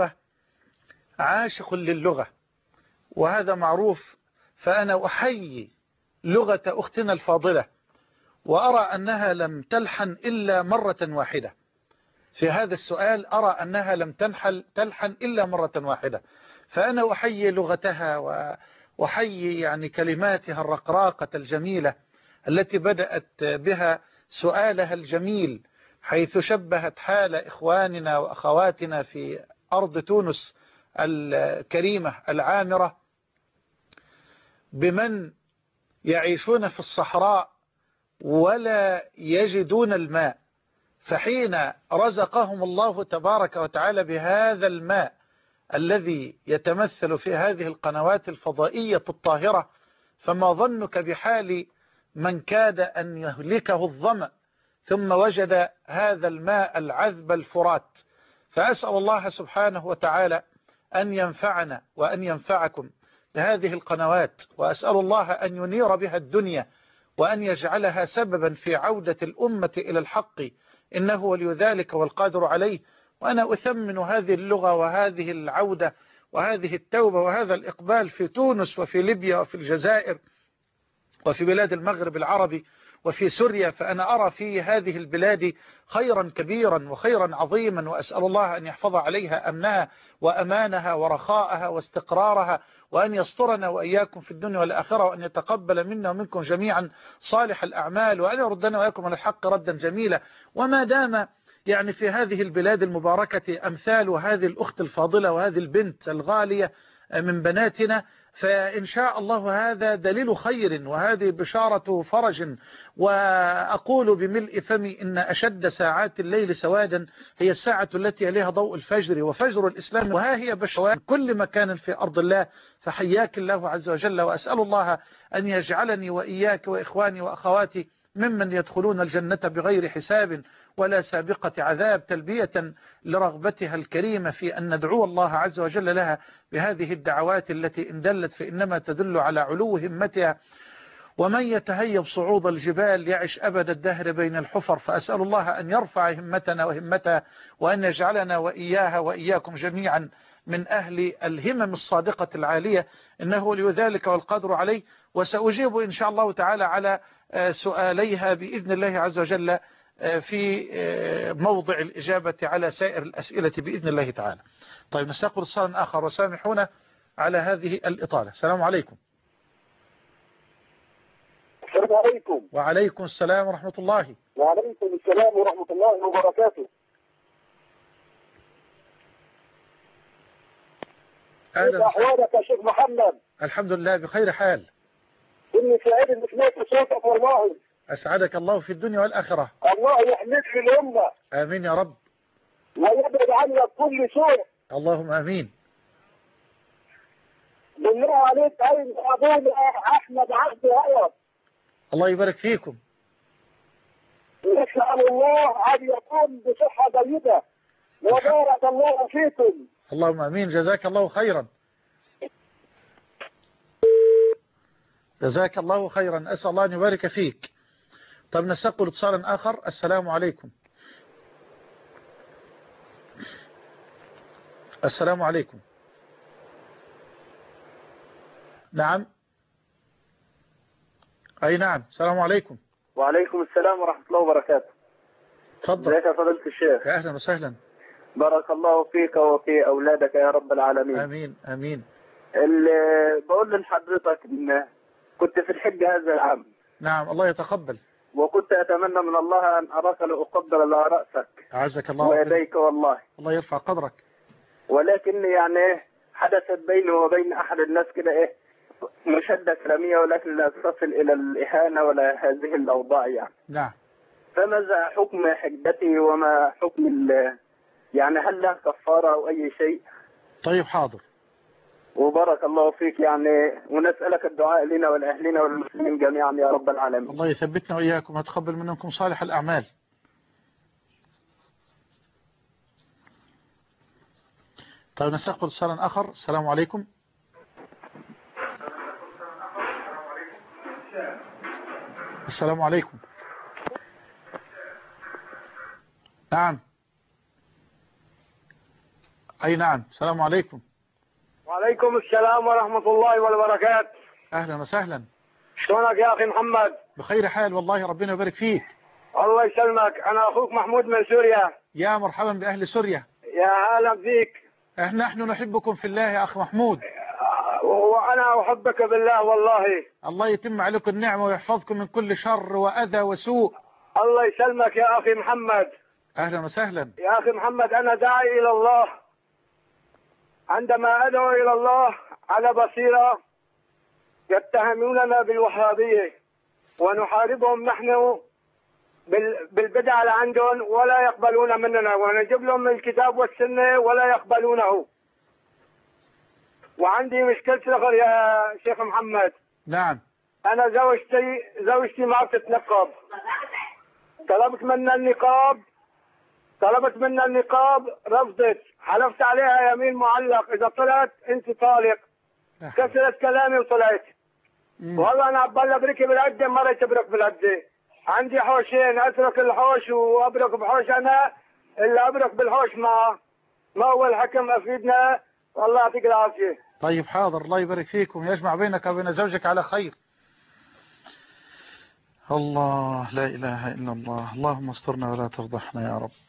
للغة وهذا معروف، فأنا أحيي لغة أختنا الفاضلة، وأرى أنها لم تلحن إلا مرة واحدة في هذا السؤال. أرى أنها لم تلحن إلا مرة واحدة، فأنا أحيي لغتها وأحيي يعني كلماتها الرقراقة الجميلة التي بدأت بها سؤالها الجميل، حيث شبهت حال إخواننا وأخواتنا في أرض تونس الكريمة العامرة بمن يعيشون في الصحراء ولا يجدون الماء، فحين رزقهم الله تبارك وتعالى بهذا الماء الذي يتمثل في هذه القنوات الفضائية الطاهرة، فما ظنك بحال من كاد أن يهلكه الظمأ ثم وجد هذا الماء العذب الفرات. فأسأل الله سبحانه وتعالى أن ينفعنا وأن ينفعكم بهذه القنوات، وأسأل الله أن ينير بها الدنيا وأن يجعلها سببا في عودة الأمة إلى الحق، إنه ولي ذلك والقادر عليه. وأنا أثمن هذه اللغة وهذه العودة وهذه التوبة وهذا الإقبال في تونس وفي ليبيا وفي الجزائر وفي بلاد المغرب العربي وفي سوريا، فأنا أرى في هذه البلاد خيرا كبيرا وخيرا عظيما، وأسأل الله أن يحفظ عليها أمنها وأمانها ورخاءها واستقرارها، وأن يسترنا وإياكم في الدنيا والآخرة، وأن يتقبل منا ومنكم جميعا صالح الأعمال، وأن يردنا وإياكم على الحق ردا جميلا. وما دام يعني في هذه البلاد المباركة أمثال هذه الأخت الفاضلة وهذه البنت الغالية من بناتنا، فإن شاء الله هذا دليل خير وهذه بشارة فرج. وأقول بملء فمي إن أشد ساعات الليل سوادا هي الساعة التي يليها ضوء الفجر وفجر الإسلام، وها هي بشوات كل مكان في أرض الله. فحياك الله عز وجل، وأسأل الله أن يجعلني وإياك وإخواني وأخواتي ممن يدخلون الجنة بغير حساب ولا سابقة عذاب، تلبية لرغبتها الكريمة في أن ندعو الله عز وجل لها بهذه الدعوات التي إن دلت فإنما تدل على علو همتها. ومن يتهيب صعود الجبال يعش أبد الدهر بين الحفر. فأسأل الله أن يرفع همتنا وهمتها، وأن يجعلنا وإياها وإياكم جميعا من أهل الهمم الصادقة العالية، إنه لذلك والقدر عليه. وسأجيب إن شاء الله تعالى على سؤاليها بإذن الله عز وجل في موضع الإجابة على سائر الأسئلة بإذن الله تعالى. طيب نستقبل اتصالا آخر، وسامحونا على هذه الإطالة. السلام عليكم.
السلام عليكم.
وعليكم السلام ورحمة الله.
وعليكم السلام ورحمة الله وبركاته.
أهلا
أحوالك يا شيخ محمد؟
الحمد لله بخير حال.
إني سعيد إني سمعت صوتك والله.
أسعدك الله في الدنيا والآخرة.
الله يحميك في الأمة.
آمين يا رب.
ويبعد عنك كل سوء.
اللهم آمين.
بالله عليك أين أبونا أحمد عبد الهوى.
الله يبارك فيكم.
نسأل الله أن يكون بصحة جيدة وبارك الله فيكم.
اللهم آمين. جزاك الله خيرا. جزاك الله خيرا. أسأل الله أن يبارك فيك. طب نستقبل اتصالا آخر. السلام عليكم. السلام عليكم. نعم. أي نعم. السلام عليكم.
وعليكم السلام ورحمة الله وبركاته.
تفضل.
ازيك يا فضيلة الشيخ؟
يا أهلا وسهلا.
بارك الله فيك وفي أولادك يا رب العالمين.
آمين آمين.
بقول لحضرتك إن كنت في الحج هذا العام.
نعم. الله يتقبل.
وكنت أتمنى من الله أن أراك لأقبل على رأسك.
أعزك الله
ويديك والله.
الله يرفع قدرك.
ولكن يعني حدثت بيني وبين أحد الناس كده مشادة كلامية، ولكن لا تصل إلى الإهانة ولا هذه الأوضاع يعني.
نعم.
فماذا حكم حجتي وما حكم يعني هل لها كفارة أو أي شيء؟
طيب حاضر.
وبارك الله فيك يعني، ونسألك الدعاء لنا ولأهلنا والمسلمين جميعا يا رب العالمين.
الله يثبتنا وإياكم ويتقبل منكم صالح الأعمال. طيب نستقبل اتصالا آخر. السلام عليكم. السلام عليكم. نعم. أي نعم. السلام عليكم.
وعليكم السلام ورحمة الله وبركاته.
أهلا وسهلا.
شلونك يا أخي محمد؟
بخير حال والله، ربنا يبارك فيك.
الله يسلمك. أنا أخوك محمود من سوريا.
يا مرحبا بأهل سوريا.
يا أهلا بك.
نحن نحبكم في الله يا أخ محمود.
وأنا أحبك بالله والله.
الله يتم عليكم النعمة ويحفظكم من كل شر وأذى وسوء.
الله يسلمك يا أخي محمد.
أهلا وسهلا.
يا أخي محمد، أنا داعي إلى الله. عندما أدعو إلى الله على بصيرة يتهموننا بالوهابية ونحاربهم نحن بالبدع اللي عندهم ولا يقبلون مننا، ونجيب لهم من الكتاب والسنة ولا يقبلونه. وعندي مشكلة صغر يا شيخ محمد.
نعم.
أنا زوجتي ما بتتنقب. طلبت منا النقاب رفضت. حلفت عليها يمين معلق إذا طلعت أنت طالق. كسرت كلامي وطلعت. والله أنا عبالله بركب العدة مرة تبرك بالعدة. عندي حوشين، أترك الحوش وأبرك بحوش. أنا اللي أبرك بالحوش ما هو الحكم أفيدنا. والله يعطيك العافية.
طيب حاضر. الله يبارك فيكم ويجمع بينك وبين زوجك على خير. الله لا إله إلا الله. اللهم استرنا ولا تفضحنا يا رب.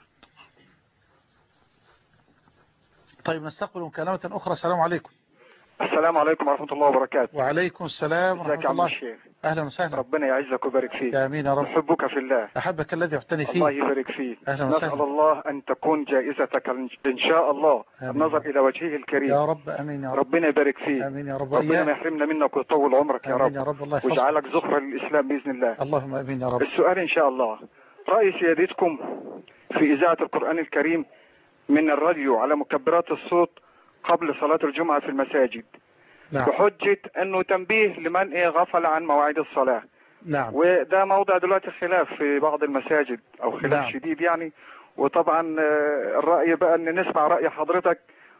طيب نستقبل مكالمة أخرى. السلام عليكم.
السلام عليكم ورحمة الله وبركاته.
وعليكم السلام ورحمة الله.
الشيخ.
أهلا وسهلا.
ربنا يعزك ويبارك فيك.
آمين يا رب.
نحبك في الله.
أحبك الذي يحتني فيه.
الله يبارك فيك.
أهلا وسهلا.
نسأل الله أن تكون جائزتك إن شاء الله النظر إلى وجهه الكريم.
يا رب آمين يا رب.
ربنا يبارك فيك.
آمين يا رب.
ربنا ما يحرمنا منك ويطول عمرك يا رب.
آمين يا رب. الله يحفظك.
ويجعلك زخرة للإسلام بإذن الله.
اللهم آمين يا رب.
السؤال إن شاء الله، رأي سيادتكم في إذاعة القرآن الكريم من الراديو على مكبرات الصوت قبل صلاة الجمعة في المساجد.
نعم.
بحجة أنه تنبيه لمن غفل عن مواعيد الصلاة.
نعم.
وده موضع دلوقتي خلاف في بعض المساجد أو خلاف
نعم.
شديد يعني. وطبعا الرأي بقى أن نسمع رأي حضرتك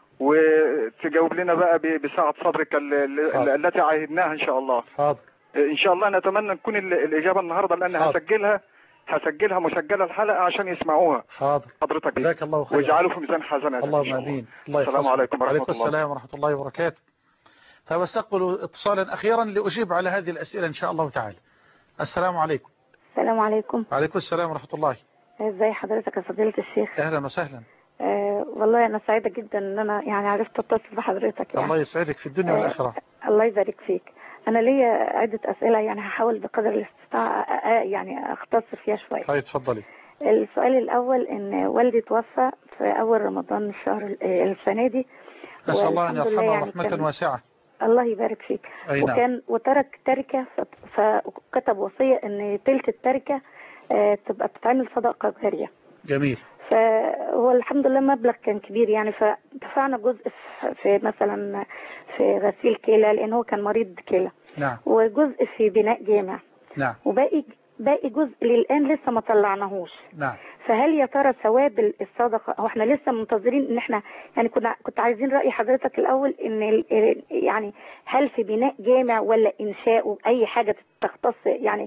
وتجاوب لنا بقى بسعة صدرك التي عاهدناها إن شاء الله.
حاضر.
إن شاء الله نتمنى تكون الإجابة النهاردة، لأن هسجلها مسجلة الحلقة عشان يسمعوها.
حاضر.
حضرتك
جزاك الله خير.
واجعله في ميزان حسناتك.
اللهم آمين. الله
السلام عليكم ورحمة الله.
وعليكم السلام ورحمة الله وبركاته. طيب استقبل اتصالا أخيرا لأجيب على هذه الأسئلة إن شاء الله تعالى. السلام عليكم.
السلام عليكم.
وعليكم السلام ورحمة الله.
ازي حضرتك يا فضيلة الشيخ؟
أهلا وسهلا.
والله أنا سعيدة جدا إن أنا يعني عرفت أتصل بحضرتك يعني.
الله يسعدك في الدنيا والآخرة.
الله يبارك فيك. أنا ليا عدة أسئلة يعني هحاول بقدر الاستطاعة يعني أختصر فيها شوية.
طيب اتفضلي.
السؤال الأول إن والدي توفى في أول رمضان الشهر السنة دي.
نسأل الله أن يرحمه يعني رحمة واسعة.
الله يبارك فيك. وترك تركة فكتب وصية إن تلت التركة تبقى بتتعمل صدقة جارية.
جميل.
فهو الحمد لله مبلغ كان كبير يعني، فدفعنا جزء في مثلا في غسيل كلى لأن هو كان مريض كلى.
نعم.
وجزء في بناء جامع.
نعم.
وباقي جزء للآن لسه ما طلعناهوش.
نعم.
فهل يا ترى ثواب الصدقة أو احنا لسه منتظرين ان احنا يعني كنت عايزين رأي حضرتك الأول ان يعني هل في بناء جامع ولا إنشاء أي حاجة تختص يعني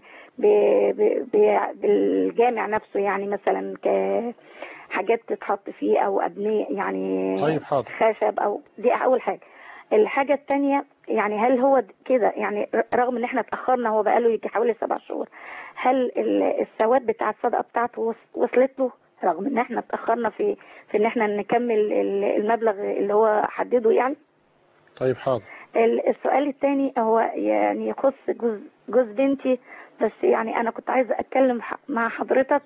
بالجامع نفسه، يعني مثلا كحاجات تتحط فيه أو أبنية يعني.
طيب حاضر.
خشب أو دي أول حاجة. الحاجة الثانية يعني هل هو كده يعني رغم ان احنا اتأخرنا، هو بقاله يجي حوالي 7 شهور، هل الثواب بتاع الصدقة بتاعته وصلت له رغم ان احنا اتأخرنا في ان احنا نكمل المبلغ اللي هو حدده يعني؟
طيب حاضر.
السؤال الثاني هو يعني يخص جوز بنتي، بس يعني انا كنت عايزة اتكلم مع حضرتك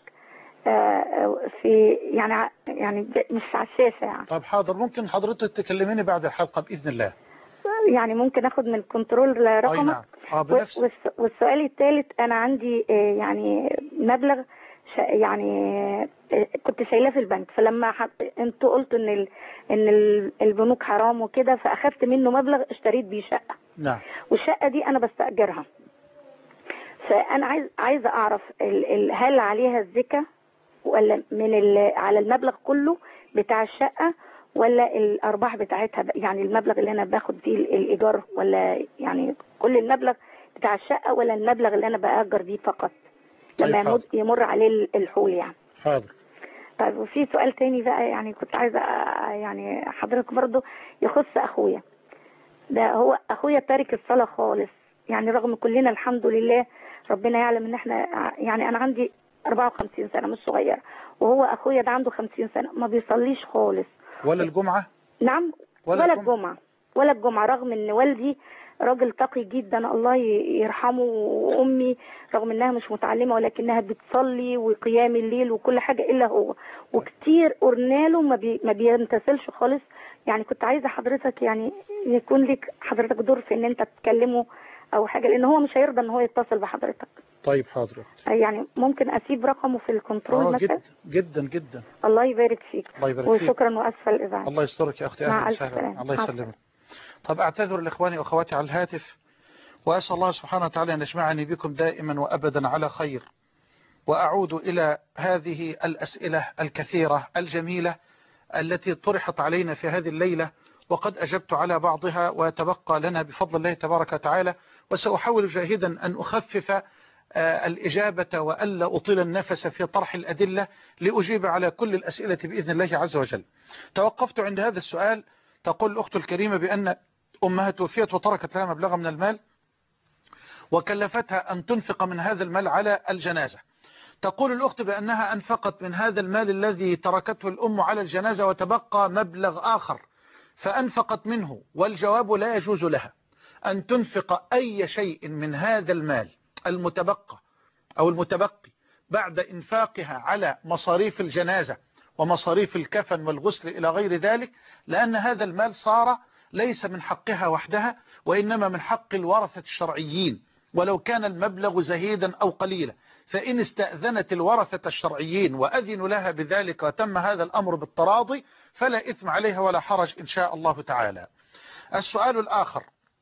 في يعني مش على الشاشة يعني.
طيب حاضر، ممكن حضرتك تكلميني بعد الحلقة بإذن الله.
يعني ممكن اخد من الكنترول رقمك؟
نعم. بنفسك.
والسؤال الثالث انا عندي يعني مبلغ يعني كنت شايلاه في البنك، فلما انتوا قلتوا ان البنوك حرام وكده فاخدت منه مبلغ اشتريت بيه شقة.
نعم.
والشقة دي انا بستأجرها، فانا عايزة اعرف هل عليها الزكاة ولا على المبلغ كله بتاع الشقة ولا الأرباح بتاعتها يعني المبلغ اللي أنا باخد فيه الإيجار، ولا يعني كل المبلغ بتاع الشقة ولا المبلغ اللي أنا بأجر بيه فقط لما يمر عليه الحول يعني.
حاضر.
طيب وفي سؤال تاني بقى يعني كنت عايزة يعني حضرتك برضو يخص أخويا ده. هو أخويا تارك الصلاة خالص يعني، رغم كلنا الحمد لله ربنا يعلم ان احنا يعني انا عندي 54 سنة مش صغيرة، وهو أخويا ده عنده 50 سنة ما بيصليش خالص
ولا الجمعة.
نعم ولا الجمعة رغم ان والدي راجل تقي جدا الله يرحمه، وامي رغم انها مش متعلمة ولكنها بتصلي وقيام الليل وكل حاجة الا هو، وكتير قرناله ما بيمتثلش خالص يعني. كنت عايزة حضرتك يعني يكون لك حضرتك دور في ان انت تكلمه او حاجة، لان هو مش هيرضى ان هو يتصل بحضرتك.
طيب حاضر.
يعني ممكن اسيب رقمه في الكنترول مثلا؟
جدا جدا.
الله يبارك فيك.
الله يبارك فيك.
وشكرا واسفل الازعاج.
الله يسترك يا اختي. اهلا وسهلا. الله يسلمك. طب اعتذر لاخواني واخواتي على الهاتف، واسال الله سبحانه وتعالى ان يجمعني بكم دائما وابدا على خير، واعود الى هذه الاسئله الكثيره الجميله التي طرحت علينا في هذه الليله، وقد أجبت على بعضها ويتبقى لنا بفضل الله تبارك وتعالى، وسأحاول جاهدا أن أخفف الإجابة وألا أطيل النفس في طرح الأدلة لأجيب على كل الأسئلة بإذن الله عز وجل. توقفت عند هذا السؤال. تقول الأخت الكريمة بأن أمها توفيت وتركت لها مبلغا من المال وكلفتها أن تنفق من هذا المال على الجنازة. تقول الأخت بأنها أنفقت من هذا المال الذي تركته الأم على الجنازة وتبقى مبلغ آخر فأنفقت منه، والجواب لا يجوز لها أن تنفق أي شيء من هذا المال المتبقى أو المتبقي بعد إنفاقها على مصاريف الجنازة ومصاريف الكفن والغسل إلى غير ذلك، لأن هذا المال صار ليس من حقها وحدها، وإنما من حق الورثة الشرعيين، ولو كان المبلغ زهيدا أو قليلا. فإن استأذنت الورثة الشرعيين وأذنوا لها بذلك وتم هذا الأمر بالتراضي فلا إثم عليها ولا حرج إن شاء الله تعالى. السؤال الآخر،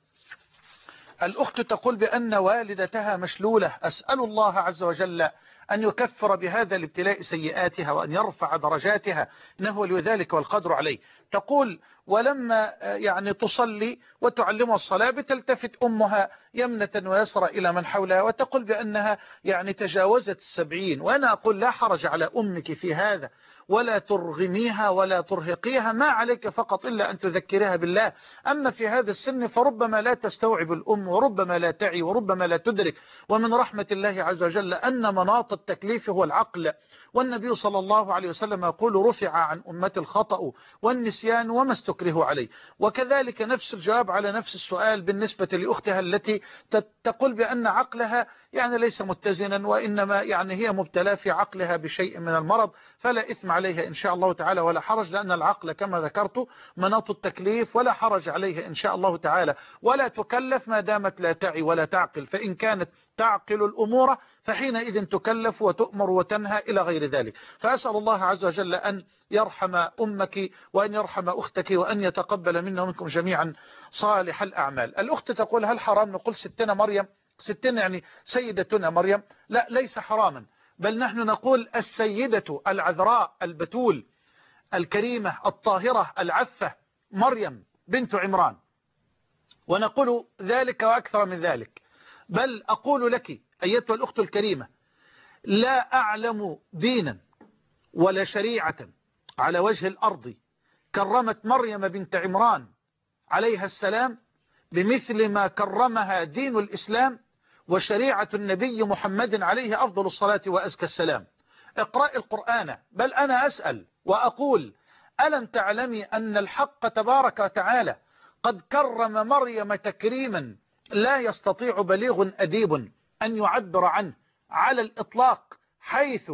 الأخت تقول بأن والدتها مشلولة، أسأل الله عز وجل أن يكفر بهذا الابتلاء سيئاتها وأن يرفع درجاتها، إنه ولي ذلك والقدر عليه. تقول ولما يعني تصلي وتعلمها الصلاة بتلتفت أمها يمنة ويسرى إلى من حولها وتقول بأنها يعني تجاوزت 70، وأنا أقول لا حرج على أمك في هذا، ولا ترغميها ولا ترهقيها، ما عليك فقط إلا أن تذكرها بالله. أما في هذا السن فربما لا تستوعب الأم، وربما لا تعي، وربما لا تدرك. ومن رحمة الله عز وجل أن مناط التكليف هو العقل، والنبي صلى الله عليه وسلم يقول رفع عن أمة الخطأ والنسيان وما استكرهوا عليه. وكذلك نفس الجواب على نفس السؤال بالنسبة لأختها التي تقول بأن عقلها يعني ليس متزنا، وإنما يعني هي مبتلاه في عقلها بشيء من المرض، فلا إثم عليها إن شاء الله تعالى ولا حرج، لأن العقل كما ذكرت مناط التكليف، ولا حرج عليها إن شاء الله تعالى، ولا تكلف ما دامت لا تعي ولا تعقل. فإن كانت تعقل الأمور فحينئذ تكلف وتؤمر وتنهى إلى غير ذلك. فأسأل الله عز وجل أن يرحم أمك وأن يرحم أختك وأن يتقبل منا ومنكم جميعا صالح الأعمال. الأخت تقول هل حرام نقول ستنا مريم، ستنا يعني سيدتنا مريم؟ لا، ليس حراما، بل نحن نقول السيدة العذراء البتول الكريمة الطاهرة العفة مريم بنت عمران، ونقول ذلك وأكثر من ذلك. بل أقول لك أيتها الأخت الكريمة لا أعلم دينا ولا شريعة على وجه الأرض كرمت مريم بنت عمران عليها السلام بمثل ما كرمها دين الإسلام وشريعة النبي محمد عليه أفضل الصلاة وأزكى السلام. اقرأ القرآن. بل أنا أسأل وأقول ألم تعلمي أن الحق تبارك وتعالى قد كرم مريم تكريما لا يستطيع بليغ أديب أن يعبر عنه على الإطلاق، حيث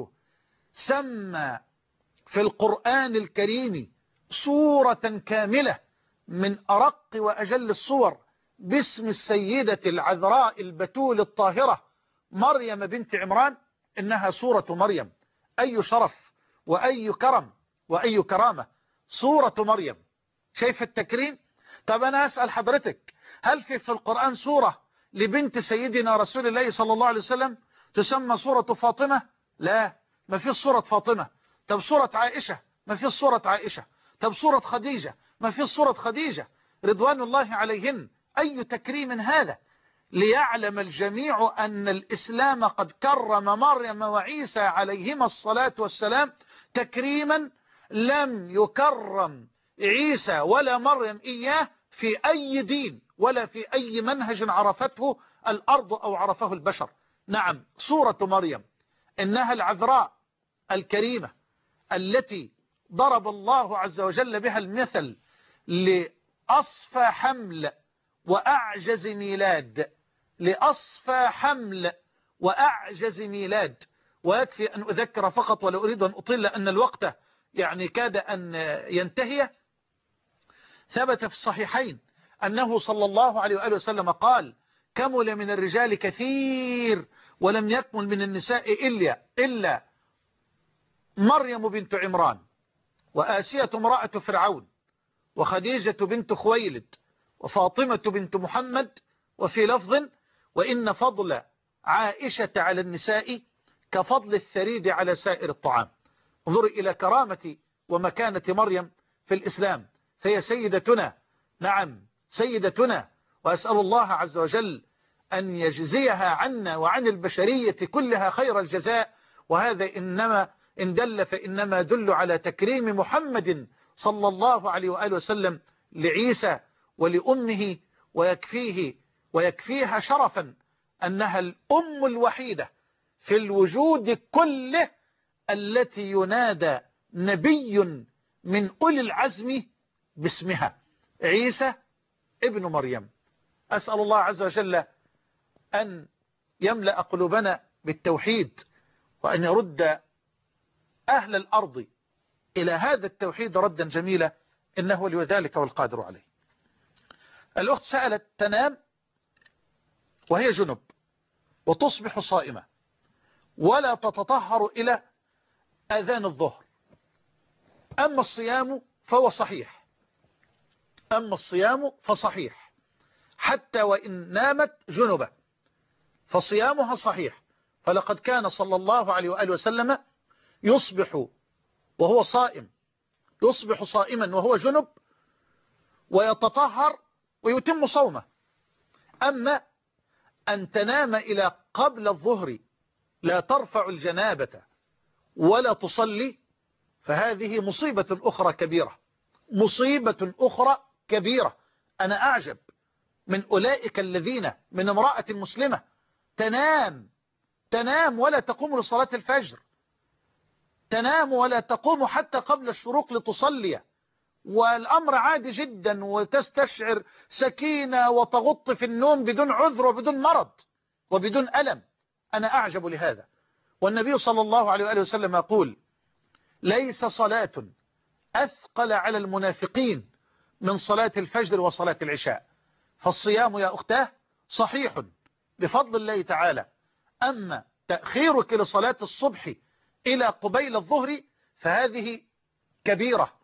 سمى في القرآن الكريم سورة كاملة من أرق وأجل الصور باسم السيدة العذراء البتول الطاهرة مريم بنت عمران، إنها سورة مريم. أي شرف وأي كرم وأي كرامة، سورة مريم. شايف التكريم؟ طب أنا أسأل حضرتك، هل في القرآن سورة لبنت سيدنا رسول الله صلى الله عليه وسلم تسمى سورة فاطمة؟ لا، ما في سورة فاطمة. طب سورة عائشة؟ ما في سورة عائشة. طب سورة خديجة؟ ما في سورة خديجة رضوان الله عليهن. أي تكريم هذا؟ ليعلم الجميع أن الإسلام قد كرم مريم وعيسى عليهما الصلاة والسلام تكريما لم يكرم عيسى ولا مريم إياه في أي دين ولا في أي منهج عرفته الأرض أو عرفه البشر. نعم، سورة مريم إنها العذراء الكريمة التي ضرب الله عز وجل بها المثل لأصفى حمل وأعجز ميلاد، لأصفى حمل وأعجز ميلاد. ويكفي أن أذكر فقط ولا أريد أن أطيل لأن الوقت يعني كاد أن ينتهي. ثبت في الصحيحين أنه صلى الله عليه وآله وسلم قال كمل من الرجال كثير ولم يكمل من النساء إلا مريم بنت عمران وآسية امرأة فرعون وخديجة بنت خويلد وفاطمة بنت محمد، وفي لفظ وإن فضل عائشة على النساء كفضل الثريد على سائر الطعام. انظر إلى كرامة ومكانة مريم في الإسلام، فهي سيدتنا. نعم سيدتنا، وأسأل الله عز وجل أن يجزيها عنا وعن البشرية كلها خير الجزاء. وهذا إنما إن دل فإنما دل على تكريم محمد صلى الله عليه وآله وسلم لعيسى ولأمه، ويكفيها شرفا أنها الأم الوحيدة في الوجود كله التي ينادى نبي من أولي العزم باسمها. عيسى ابن مريم. أسأل الله عز وجل أن يملأ قلوبنا بالتوحيد، وأن يرد أهل الأرض إلى هذا التوحيد ردا جميلا، إنه لذلك والقادر عليه. الأخت سألت: تنام وهي جنب وتصبح صائمة ولا تتطهر إلى أذان الظهر، أما الصيام فهو صحيح، أما الصيام فصحيح حتى وإن نامت جنبة فصيامها صحيح. فلقد كان صلى الله عليه وآله وسلم يصبح وهو صائم، يصبح صائما وهو جنب ويتطهر ويتم صومه. أما أن تنام إلى قبل الظهر لا ترفع الجنابة ولا تصلي، فهذه مصيبة أخرى كبيرة، مصيبة أخرى كبيرة. أنا أعجب من أولئك الذين من امرأة مسلمة تنام ولا تقوم لصلاة الفجر، تنام ولا تقوم حتى قبل الشروق لتصلي، والأمر عادي جدا، وتستشعر سكينة وتغط في النوم بدون عذر وبدون مرض وبدون ألم. أنا أعجب لهذا. والنبي صلى الله عليه وآله وسلم يقول: ليس صلاة أثقل على المنافقين من صلاة الفجر وصلاة العشاء. فالصيام يا أختاه صحيح بفضل الله تعالى، أما تأخيرك لصلاة الصبح إلى قبيل الظهر فهذه كبيرة،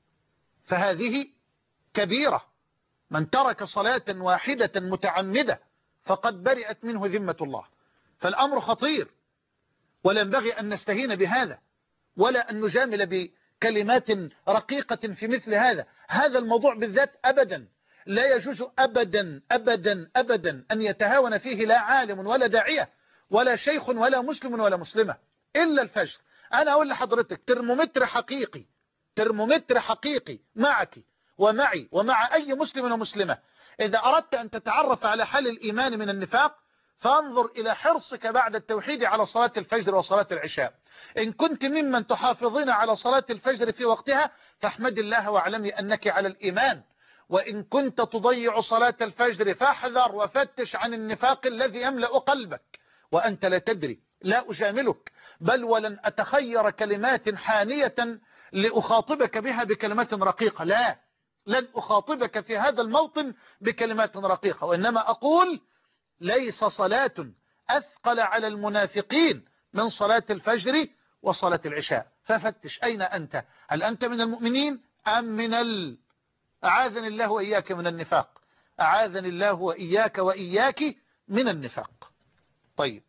فهذه كبيرة. من ترك صلاة واحدة متعمدة فقد برئت منه ذمة الله. فالأمر خطير، ولا ينبغي أن نستهين بهذا ولا أن نجامل بكلمات رقيقة في مثل هذا. هذا الموضوع بالذات أبدا لا يجوز أبدا أبدا أبدا أن يتهاون فيه لا عالم ولا داعية ولا شيخ ولا مسلم ولا مسلمة إلا الفجر. أنا أقول لحضرتك ترمومتر حقيقي، ترمومتر حقيقي معك ومعي ومع أي مسلم ومسلمة. إذا أردت أن تتعرف على حال الإيمان من النفاق فانظر إلى حرصك بعد التوحيد على صلاة الفجر وصلاة العشاء. إن كنت ممن تحافظين على صلاة الفجر في وقتها فاحمد الله واعلمي أنك على الإيمان، وإن كنت تضيع صلاة الفجر فاحذر وفتش عن النفاق الذي يملأ قلبك وأنت لا تدري. لا أجاملك، بل ولن أتخير كلمات حانية لأخاطبك بها بكلمات رقيقة، لا، لن أخاطبك في هذا الموطن بكلمات رقيقة، وإنما أقول: ليس صلاة أثقل على المنافقين من صلاة الفجر وصلاة العشاء. ففتش أين أنت، هل أنت من المؤمنين أم من أعاذني الله وإياك من النفاق، أعاذني الله وإياك وإياك من النفاق. طيب،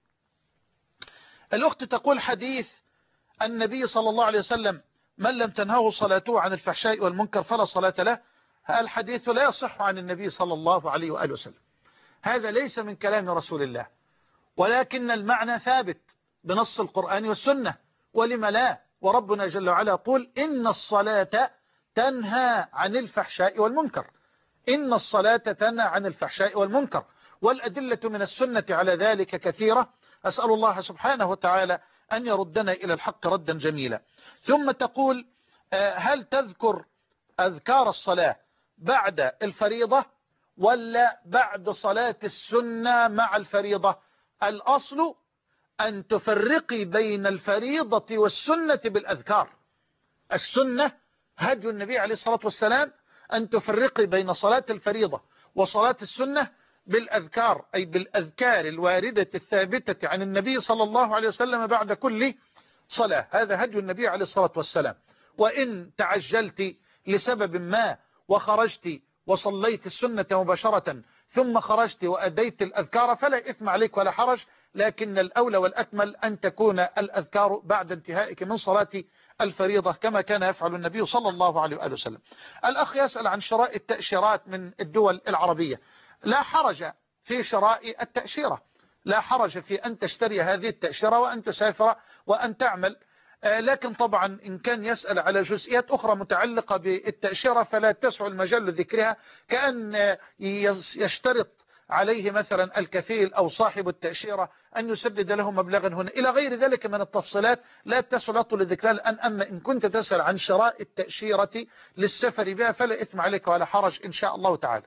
الأخت تقول: حديث النبي صلى الله عليه وسلم: من لم تنهه صلاته عن الفحشاء والمنكر فلا صلاة له. الحديث لا يصح عن النبي صلى الله عليه وآله وسلم، هذا ليس من كلام رسول الله، ولكن المعنى ثابت بنص القرآن والسنة، ولم لا؟ وربنا جل وعلا يقول: إن الصلاة تنهى عن الفحشاء والمنكر، إن الصلاة تنهى عن الفحشاء والمنكر، والأدلة من السنة على ذلك كثيرة. أسأل الله سبحانه وتعالى أن يردنا إلى الحق ردا جميلا. ثم تقول: هل تذكر أذكار الصلاة بعد الفريضة ولا بعد صلاة السنة مع الفريضة؟ الأصل أن تفرقي بين الفريضة والسنة بالأذكار. السنة هدي النبي عليه الصلاة والسلام أن تفرقي بين صلاة الفريضة وصلاة السنة بالأذكار، أي بالأذكار الواردة الثابتة عن النبي صلى الله عليه وسلم بعد كل صلاة. هذا هدي النبي عليه الصلاة والسلام. وإن تعجلت لسبب ما وخرجت وصليت السنة مباشرة ثم خرجت وأديت الأذكار فلا إثم عليك ولا حرج، لكن الأولى والأكمل أن تكون الأذكار بعد انتهائك من صلاة الفريضة كما كان يفعل النبي صلى الله عليه وآله وسلم. الأخ يسأل عن شراء التأشيرات من الدول العربية. لا حرج في شراء التأشيرة، لا حرج في أن تشتري هذه التأشيرة وأن تسافر وأن تعمل، لكن طبعا إن كان يسأل على جزئيات أخرى متعلقة بالتأشيرة فلا تسع المجال لذكرها، كأن يشترط عليه مثلا الكفيل أو صاحب التأشيرة أن يسدد له مبلغا هنا إلى غير ذلك من التفصيلات لا تسهل لذكرها الآن. أما إن كنت تسأل عن شراء التأشيرة للسفر بها فلا إثم عليك ولا حرج إن شاء الله تعالى.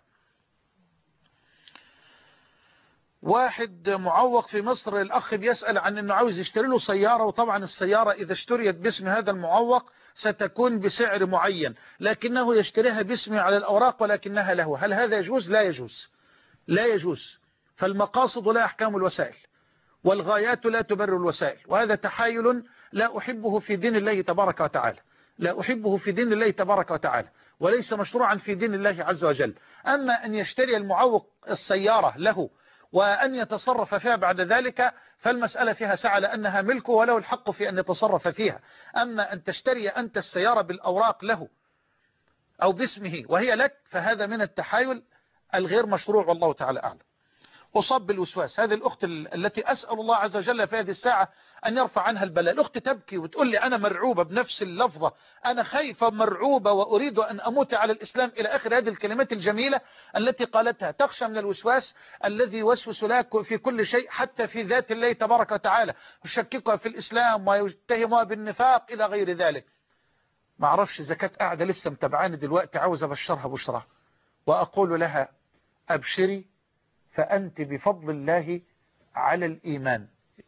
واحد معوق في مصر، الأخ بيسأل عن أنه عاوز يشتري له سيارة، وطبعا السيارة إذا اشتريت باسم هذا المعوق ستكون بسعر معين، لكنه يشتريها باسمه على الأوراق ولكنها له. هل هذا يجوز؟ لا يجوز، لا يجوز. فالمقاصد لا أحكام الوسائل، والغايات لا تبرر الوسائل، وهذا تحايل لا أحبه في دين الله تبارك وتعالى، لا أحبه في دين الله تبارك وتعالى، وليس مشروعا في دين الله عز وجل. أما أن يشتري المعوق السيارة له وأن يتصرف فيها بعد ذلك فالمسألة فيها سعة لأنها ملكه وله الحق في أن يتصرف فيها. أما أن تشتري أنت السيارة بالأوراق له أو باسمه وهي لك فهذا من التحايل الغير مشروع والله تعالى أعلم. أصاب بالوسواس، هذه الأخت التي أسأل الله عز وجل في هذه الساعة أن يرفع عنها البلاء. الأخت تبكي وتقول لي أنا مرعوبة بنفس اللفظة، أنا خايفة مرعوبة وأريد أن أموت على الإسلام إلى آخر هذه الكلمات الجميلة التي قالتها. تخشى من الوسواس الذي يوسوس لك في كل شيء حتى في ذات الله تبارك وتعالى، يشككها في الإسلام ويتهمها بالنفاق إلى غير ذلك. ما أعرفش إذا كانت قاعدة لسه متابعاني دلوقتي عاوز أبشرها بشرى وأقول لها أبشري فأنت بفضل الله على الإيمان،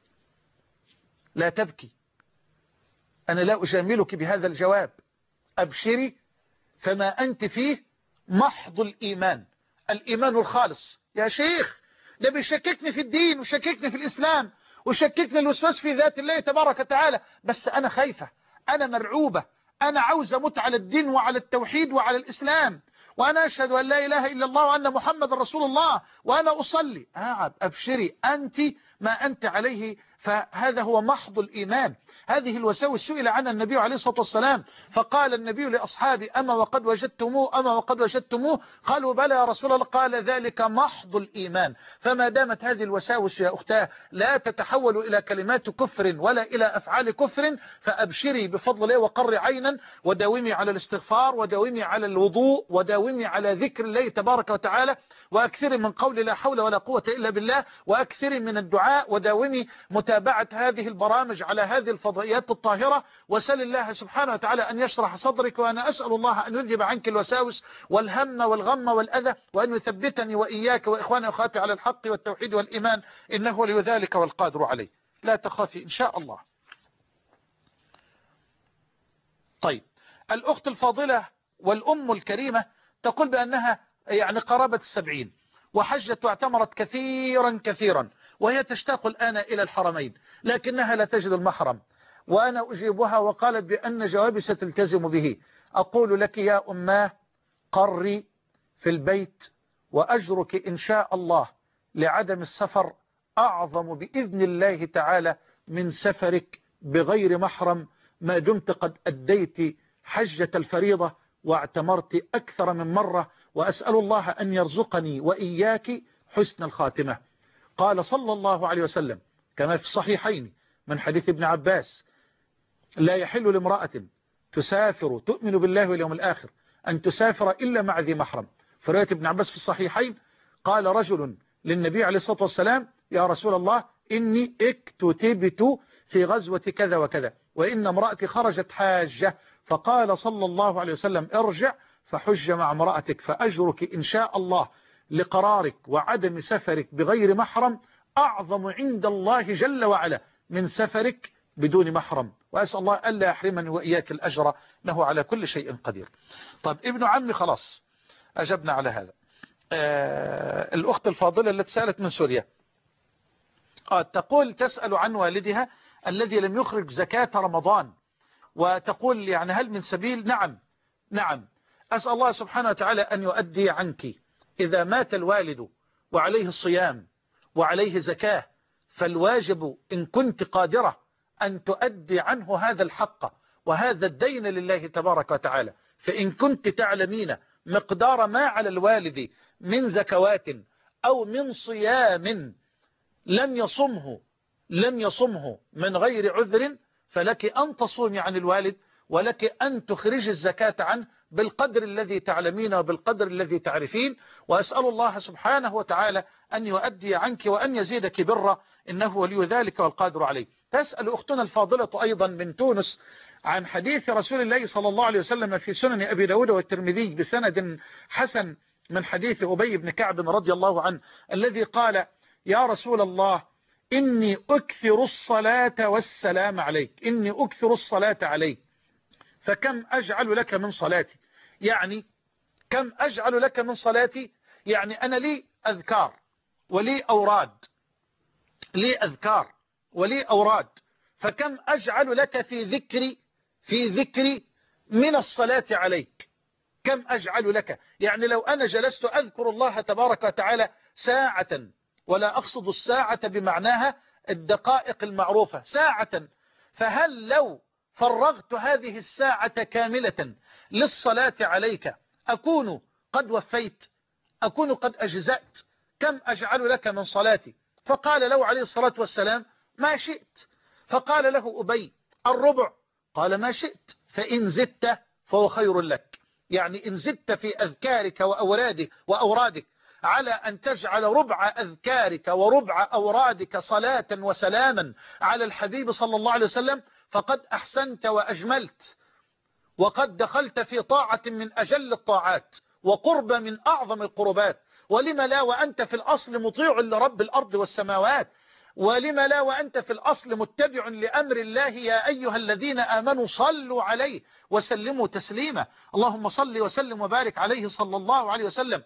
لا تبكي، أنا لا أجاملك بهذا الجواب، أبشري فما أنت فيه محض الإيمان، الإيمان الخالص. يا شيخ ده بيشككني في الدين وشككني في الإسلام وشككني الوسواس في ذات الله تبارك وتعالى، بس أنا خايفة، أنا مرعوبة، أنا عاوز أموت على الدين وعلى التوحيد وعلى الإسلام، وأنا أشهد أن لا إله إلا الله وأن محمد رسول الله وأنا أصلي. أبشري أنت ما أنت عليه، فهذا هو محض الإيمان. هذه الوساوس سئل عنها النبي عليه الصلاة والسلام فقال النبي لأصحابه أما وقد وجدتموه، أما وقد وجدتموه؟ قالوا بلى يا رسول الله، قال ذلك محض الإيمان. فما دامت هذه الوساوس يا أختاه لا تتحول إلى كلمات كفر ولا إلى أفعال كفر فأبشري بفضل الله وقر عينا، وداومي على الاستغفار، وداومي على الوضوء، وداومي على ذكر الله تبارك وتعالى، وأكثري من قول لا حول ولا قوة إلا بالله، وأكثري من الدعاء، وداومي متابعة هذه البرامج على هذه الفضائيات الطاهرة، وسل الله سبحانه وتعالى أن يشرح صدرك. وأنا أسأل الله أن يذهب عنك الوساوس والهم والغم والأذى، وأن يثبتني وإياك وإخواني وأخواتي على الحق والتوحيد والإيمان، إنه ولي ذلك والقادر عليه. لا تخافي إن شاء الله. طيب، الأخت الفاضلة والأم الكريمة تقول بأنها يعني قرابة 70 وحجت واعتمرت كثيرا وهي تشتاق الآن إلى الحرمين لكنها لا تجد المحرم، وأنا أجيبها وقالت بأن جوابي ستلتزم به. أقول لك يا أماه قري في البيت، وأجرك إن شاء الله لعدم السفر أعظم بإذن الله تعالى من سفرك بغير محرم ما دمت قد أديت حجة الفريضة واعتمرت أكثر من مرة، وأسأل الله أن يرزقني وإياك حسن الخاتمة. قال صلى الله عليه وسلم كما في الصحيحين من حديث ابن عباس لا يحل لامرأة تسافر تؤمن بالله واليوم الآخر أن تسافر إلا مع ذي محرم. في رواية ابن عباس في الصحيحين قال رجل للنبي عليه الصلاة والسلام يا رسول الله إني اكتتبت في غزوة كذا وكذا وإن امرأتي خرجت حاجة، فقال صلى الله عليه وسلم ارجع فحج مع امرأتك فأجرك إن شاء الله لقرارك وعدم سفرك بغير محرم أعظم عند الله جل وعلا من سفرك بدون محرم، وأسأل الله ألا يحرمني وإياك الأجر له على كل شيء قدير. طب ابن عمي خلاص أجبنا على هذا. الأخت الفاضلة التي سألت من سوريا تقول تسأل عن والدها الذي لم يخرج زكاة رمضان، وتقول يعني هل من سبيل؟ نعم أسأل الله سبحانه وتعالى أن يؤدي عنك. إذا مات الوالد وعليه الصيام وعليه زكاة فالواجب إن كنت قادرة أن تؤدي عنه هذا الحق وهذا الدين لله تبارك وتعالى. فإن كنت تعلمين مقدار ما على الوالد من زكوات أو من صيام لم يصمه من غير عذر فلك أن تصومي عن الوالد ولك أن تخرج الزكاة عنه بالقدر الذي تعلمين وبالقدر الذي تعرفين، وأسأل الله سبحانه وتعالى أن يؤدي عنك وأن يزيدك برا، إنه ولي ذلك والقادر عليه. تسأل أختنا الفاضلة أيضا من تونس عن حديث رسول الله صلى الله عليه وسلم في سنن أبي داود والترمذي بسند حسن من حديث أبي بن كعب رضي الله عنه الذي قال: يا رسول الله إني أكثر الصلاة والسلام عليك، إني أكثر الصلاة عليك، فكم أجعل لك من صلاتي؟ يعني كم أجعل لك من صلاتي؟ يعني أنا لي أذكار ولي أوراد، لي أذكار ولي أوراد، فكم أجعل لك في ذكري من الصلاة عليك؟ كم أجعل لك؟ يعني لو أنا جلست أذكر الله تبارك وتعالى ساعة، ولا أقصد الساعة بمعناها الدقائق المعروفة، ساعة، فهل لو فرغت هذه الساعة كاملة للصلاة عليك أكون قد وفيت، أكون قد أجزأت؟ كم أجعل لك من صلاتي؟ فقال له عليه الصلاة والسلام: ما شئت. فقال له أبي: الربع؟ قال: ما شئت، فإن زدت فهو خير لك. يعني إن زدت في أذكارك وأورادك على أن تجعل ربع أذكارك وربع أورادك صلاة وسلاما على الحبيب صلى الله عليه وسلم فقد أحسنت وأجملت، وقد دخلت في طاعة من أجل الطاعات وقرب من أعظم القربات. ولم لا وأنت في الأصل مطيع لرب الأرض والسماوات، ولم لا وأنت في الأصل متبع لأمر الله. يا أيها الذين آمنوا صلوا عليه وسلموا تسليما. اللهم صل وسلم وبارك عليه صلى الله عليه وسلم.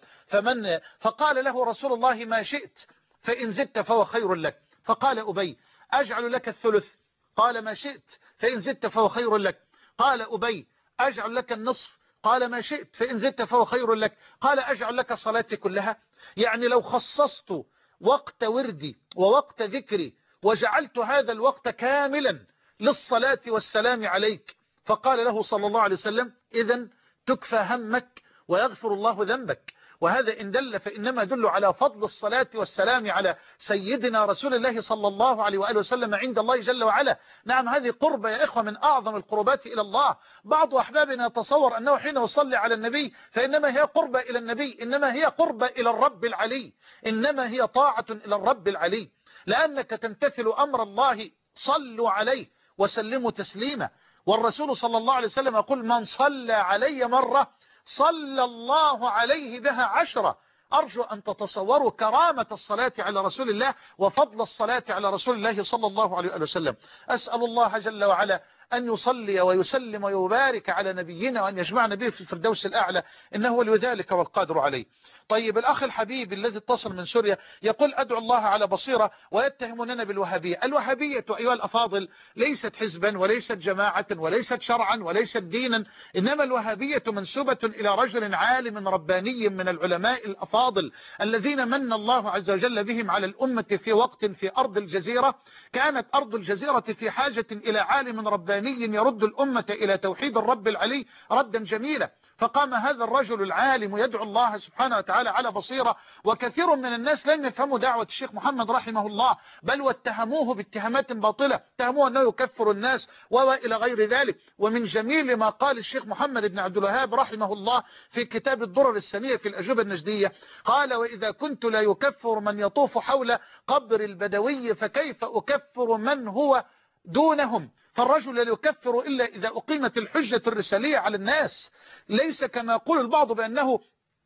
فقال له رسول الله: ما شئت، فإن زدت فهو خير لك. فقال أبي: أجعل لك الثلث؟ قال: ما شئت، فإن زدت فهو خير لك. قال أبي: أجعل لك النصف؟ قال: ما شئت، فإن زدت فهو خير لك. قال: أجعل لك صلاتي كلها؟ يعني لو خصصت وقت وردي ووقت ذكري وجعلت هذا الوقت كاملا للصلاة والسلام عليك. فقال له صلى الله عليه وسلم: إذن تكفى همك ويغفر الله ذنبك. وهذا إن دل فإنما يدل على فضل الصلاة والسلام على سيدنا رسول الله صلى الله عليه وآله وسلم عند الله جل وعلا. نعم، هذه قربة يا إخوة من أعظم القربات إلى الله. بعض أحبابنا يتصور أنه حين يصلي على النبي فإنما هي قربة إلى النبي، إنما هي قربة إلى الرب العلي، إنما هي طاعة إلى الرب العلي، لأنك تمتثل أمر الله: صلوا عليه وسلموا تسليما. والرسول صلى الله عليه وسلم يقول: من صلى علي مرة صلى الله عليه بها 10. أرجو أن تتصوروا كرامة الصلاة على رسول الله وفضل الصلاة على رسول الله صلى الله عليه وسلم. أسأل الله جل وعلا أن يصلي ويسلم ويبارك على نبينا وأن يجمعنا به في الفردوس الأعلى، إنه ولي ذلك والقادر عليه. طيب، الأخ الحبيب الذي اتصل من سوريا يقول: أدعو الله على بصيرة ويتهموننا بالوهابية. الوهابية أيها الأفاضل ليست حزبا وليست جماعة وليست شرعا وليست دينا، إنما الوهابية منسوبة إلى رجل عالم رباني من العلماء الأفاضل الذين من الله عز وجل بهم على الأمة في وقت في أرض الجزيرة كانت أرض الجزيرة في حاجة إلى عالم رباني يرد الأمة إلى توحيد الرب العلي ردا جميلا. فقام هذا الرجل العالم يدعو الله سبحانه وتعالى على بصيرة، وكثير من الناس لم يفهموا دعوة الشيخ محمد رحمه الله، بل واتهموه باتهامات باطلة، اتهموه أنه يكفر الناس وإلى غير ذلك. ومن جميل ما قال الشيخ محمد بن عبد الوهاب رحمه الله في كتاب الدرر السنية في الأجوبة النجدية، قال: وإذا كنت لا يكفر من يطوف حول قبر البدوي فكيف أكفر من هو دونهم؟ فالرجل لا يكفر إلا إذا أقيمت الحجة الرسالية على الناس، ليس كما يقول البعض بأنه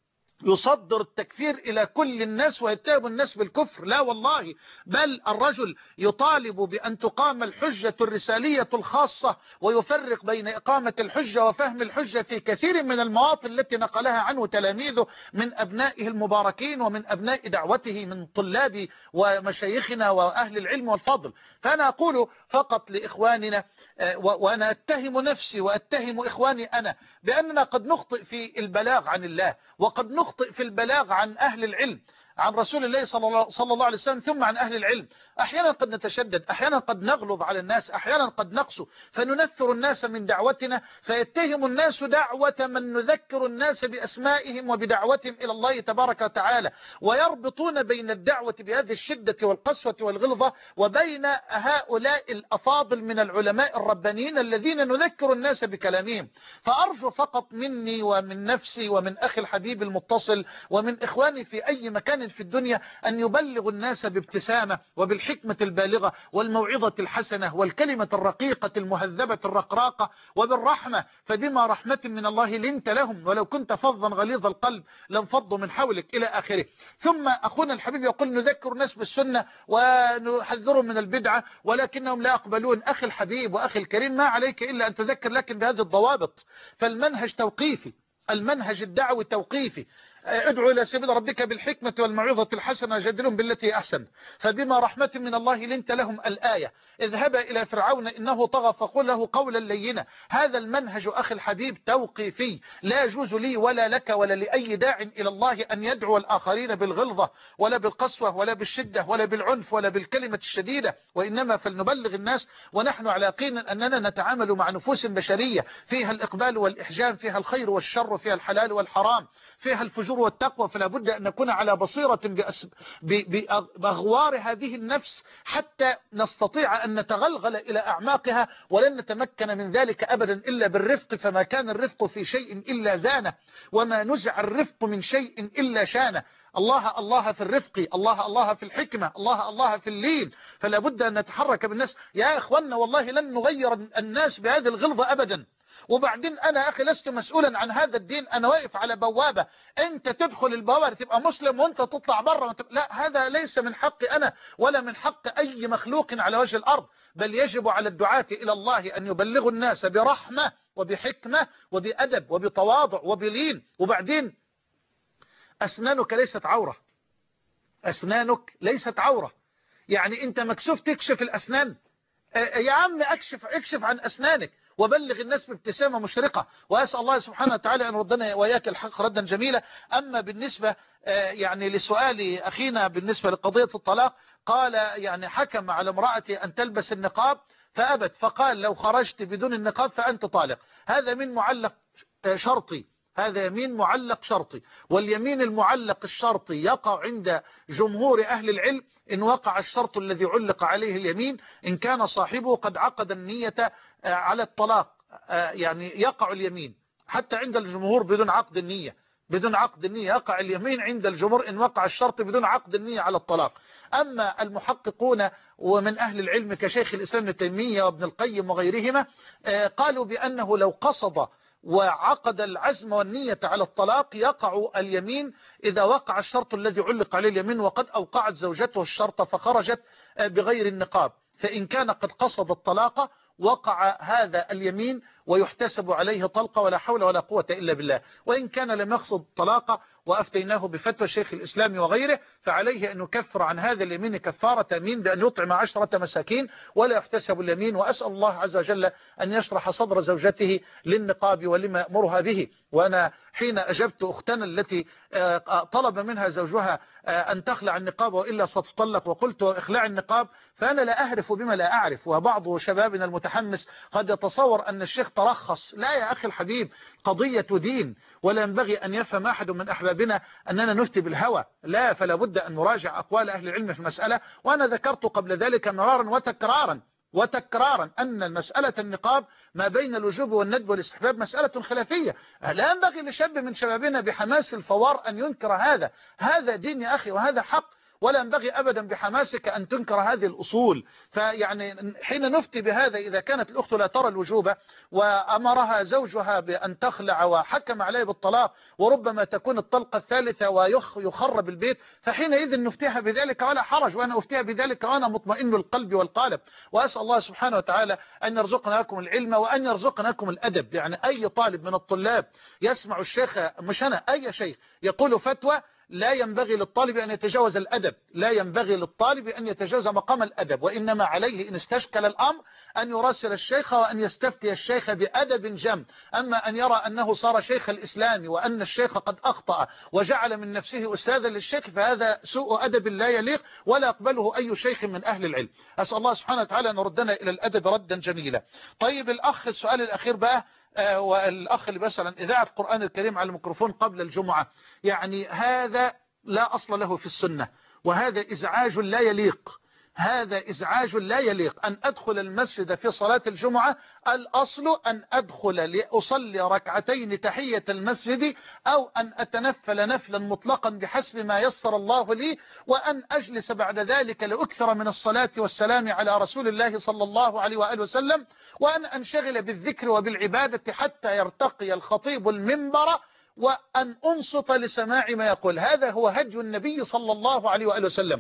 يصدر التكفير إلى كل الناس ويتهم الناس بالكفر. لا والله، بل الرجل يطالب بأن تقام الحجة الرسالية الخاصة، ويفرق بين إقامة الحجة وفهم الحجة في كثير من المواطن التي نقلها عنه تلاميذه من أبنائه المباركين ومن أبناء دعوته من طلاب ومشايخنا وأهل العلم والفضل. فأنا أقول فقط لإخواننا، وأنا أتهم نفسي وأتهم إخواني أنا، بأننا قد نخطئ في البلاغ عن الله، وقد نخطئ في البلاغ عن أهل العلم. عن رسول الله صلى الله عليه وسلم ثم عن أهل العلم. أحيانا قد نتشدد، أحيانا قد نغلظ على الناس، أحيانا قد نقسو فننثر الناس من دعوتنا، فيتهم الناس دعوة من نذكر الناس بأسمائهم وبدعوتهم إلى الله تبارك وتعالى، ويربطون بين الدعوة بهذه الشدة والقسوة والغلظة وبين هؤلاء الأفاضل من العلماء الربانيين الذين نذكر الناس بكلامهم. فأرجو فقط مني ومن نفسي ومن أخي الحبيب المتصل ومن إخواني في أي مكان في الدنيا أن يبلغ الناس بابتسامة وبالحكمة البالغة والموعظة الحسنة والكلمة الرقيقة المهذبة الرقراقة وبالرحمة، فبما رحمة من الله لنت لهم ولو كنت فظا غليظ القلب لانفضوا من حولك إلى آخره. ثم أخونا الحبيب يقول نذكر الناس بالسنة ونحذرهم من البدعة ولكنهم لا يقبلون. أخي الحبيب وأخي الكريم ما عليك إلا أن تذكر لكن بهذه الضوابط. فالمنهج توقيفي، المنهج الدعوي توقيفي. ادعو إلى سبيل ربك بالحكمة والموعظة الحسنة جادلهم بالتي أحسن فبما رحمة من الله لنت لهم الآية. اذهب إلى فرعون إنه طغى فقل له قولا لينا. هذا المنهج أخي الحبيب توقيفي، لا يجوز لي ولا لك ولا لأي داع إلى الله أن يدعو الآخرين بالغلظة ولا بالقسوة ولا بالشدة ولا بالعنف ولا بالكلمة الشديدة، وإنما فلنبلغ الناس ونحن على يقين أننا نتعامل مع نفوس بشرية فيها الإقبال والإحجام، فيها الخير والشر، فيها الحلال والحرام، فيها الفجور والتقوى. فلا بد أن نكون على بصيرة بأغوار هذه النفس حتى نستطيع أن نتغلغل إلى أعماقها، ولن نتمكن من ذلك أبدا إلا بالرفق، فما كان الرفق في شيء إلا زانه، وما نزع الرفق من شيء إلا شانه. الله الله في الرفق، الله الله في الحكمة، الله الله في اللين. فلا بد أن نتحرك بالناس يا إخواننا، والله لن نغير الناس بهذه الغلظة أبدا. وبعدين أنا أخي لست مسؤولا عن هذا الدين، أنا واقف على بوابة، أنت تدخل البوابة تبقى مسلم وأنت تطلع بره، لا، هذا ليس من حقي أنا ولا من حق أي مخلوق على وجه الأرض، بل يجب على الدعاة إلى الله أن يبلغوا الناس برحمة وبحكمة وبأدب وبتواضع وبلين. وبعدين أسنانك ليست عورة، أسنانك ليست عورة، يعني أنت مكسوف تكشف الأسنان؟ يا عم اكشف عن أسنانك وبلغ الناس بابتسامة مشرقة. وأسأل الله سبحانه وتعالى أن ردنا وإياك الحق ردا جميلا. أما بالنسبة يعني لسؤال أخينا بالنسبة لقضية الطلاق، قال يعني حكم على امرأتي أن تلبس النقاب فأبت، فقال لو خرجت بدون النقاب فأنت طالق. هذا من معلق شرطي، هذا يمين معلق شرطي، واليمين المعلق الشرطي يقع عند جمهور أهل العلم إن وقع الشرط الذي علق عليه اليمين إن كان صاحبه قد عقد النية على الطلاق، يعني يقع اليمين حتى عند الجمهور بدون عقد النية، بدون عقد النية يقع اليمين عند الجمهور إن وقع الشرط بدون عقد النية على الطلاق. أما المحققون ومن أهل العلم كشيخ الإسلام ابن تيمية وابن القيم وغيرهما قالوا بأنه لو قصد وعقد العزم والنية على الطلاق يقع اليمين إذا وقع الشرط الذي علق عليه اليمين وقد أوقعت زوجته الشرط فخرجت بغير النقاب، فإن كان قد قصد الطلاق وقع هذا اليمين ويحتسب عليه طلقة ولا حول ولا قوة إلا بالله. وإن كان لم يقصد طلاقة وأفتيناه بفتوى شيخ الإسلام وغيره فعليه أن يكفر عن هذا اليمين كفارة يمين بأن يطعم 10 مساكين ولا يحتسب اليمين. وأسأل الله عز وجل أن يشرح صدر زوجته للنقاب ولما يأمرها به. وأنا حين أجبت أختنا التي طلب منها زوجها أن تخلع النقاب وإلا ستطلق وقلت اخلع النقاب، فأنا لا أعرف بما لا أعرف، وبعض شبابنا المتحمس قد يتصور أن الشيخ ترخص. لا يا أخي الحبيب، قضية دين، ولا ينبغي أن يفهم أحد من أحبابنا أننا نفتي بالهوى، لا، فلا بد أن نراجع أقوال أهل العلم في المسألة. وأنا ذكرت قبل ذلك مرارا وتكرارا أن مسألة النقاب ما بين الوجوب والندب والاستحباب مسألة خلافية. لا ينبغي لشاب من شبابنا بحماس الفوار أن ينكر هذا دين يا أخي وهذا حق، ولا ينبغي أبدا بحماسك أن تنكر هذه الأصول. فيعني حين نفتي بهذا إذا كانت الأخت لا ترى الوجوب وأمرها زوجها بأن تخلع وحكم عليه بالطلاق وربما تكون الطلقة الثالثة ويخرب البيت، فحينئذ نفتيها بذلك ولا حرج، وأنا أفتيها بذلك وأنا مطمئن القلب والقالب. وأسأل الله سبحانه وتعالى أن يرزقنا لكم العلم وأن يرزقنا لكم الأدب. يعني أي طالب من الطلاب يسمع الشيخ، مش أنا، أي شيخ يقول فتوى لا ينبغي للطالب أن يتجاوز الأدب، لا ينبغي للطالب أن يتجاوز مقام الأدب، وإنما عليه إن استشكل الأمر أن يراسل الشيخ وأن يستفتي الشيخ بأدب جم. أما أن يرى أنه صار شيخ الإسلام وأن الشيخ قد أخطأ وجعل من نفسه أستاذا للشيخ فهذا سوء أدب لا يليق ولا يقبله أي شيخ من أهل العلم. أسأل الله سبحانه وتعالى أن يردنا إلى الأدب ردا جميلا. طيب الأخ السؤال الأخير بقى، والأخ اللي مثلا إذاعة القرآن الكريم على الميكروفون قبل الجمعة، يعني هذا لا أصل له في السنة، وهذا إزعاج لا يليق، هذا إزعاج لا يليق. أن أدخل المسجد في صلاة الجمعة الأصل أن أدخل لأصلي ركعتين تحية المسجد، أو أن أتنفل نفلا مطلقا بحسب ما يسر الله لي، وأن أجلس بعد ذلك لأكثر من الصلاة والسلام على رسول الله صلى الله عليه وآله وسلم، وأن أنشغل بالذكر وبالعبادة حتى يرتقي الخطيب المنبر، وأن أنصت لسماع ما يقول. هذا هو هدي النبي صلى الله عليه وآله وسلم.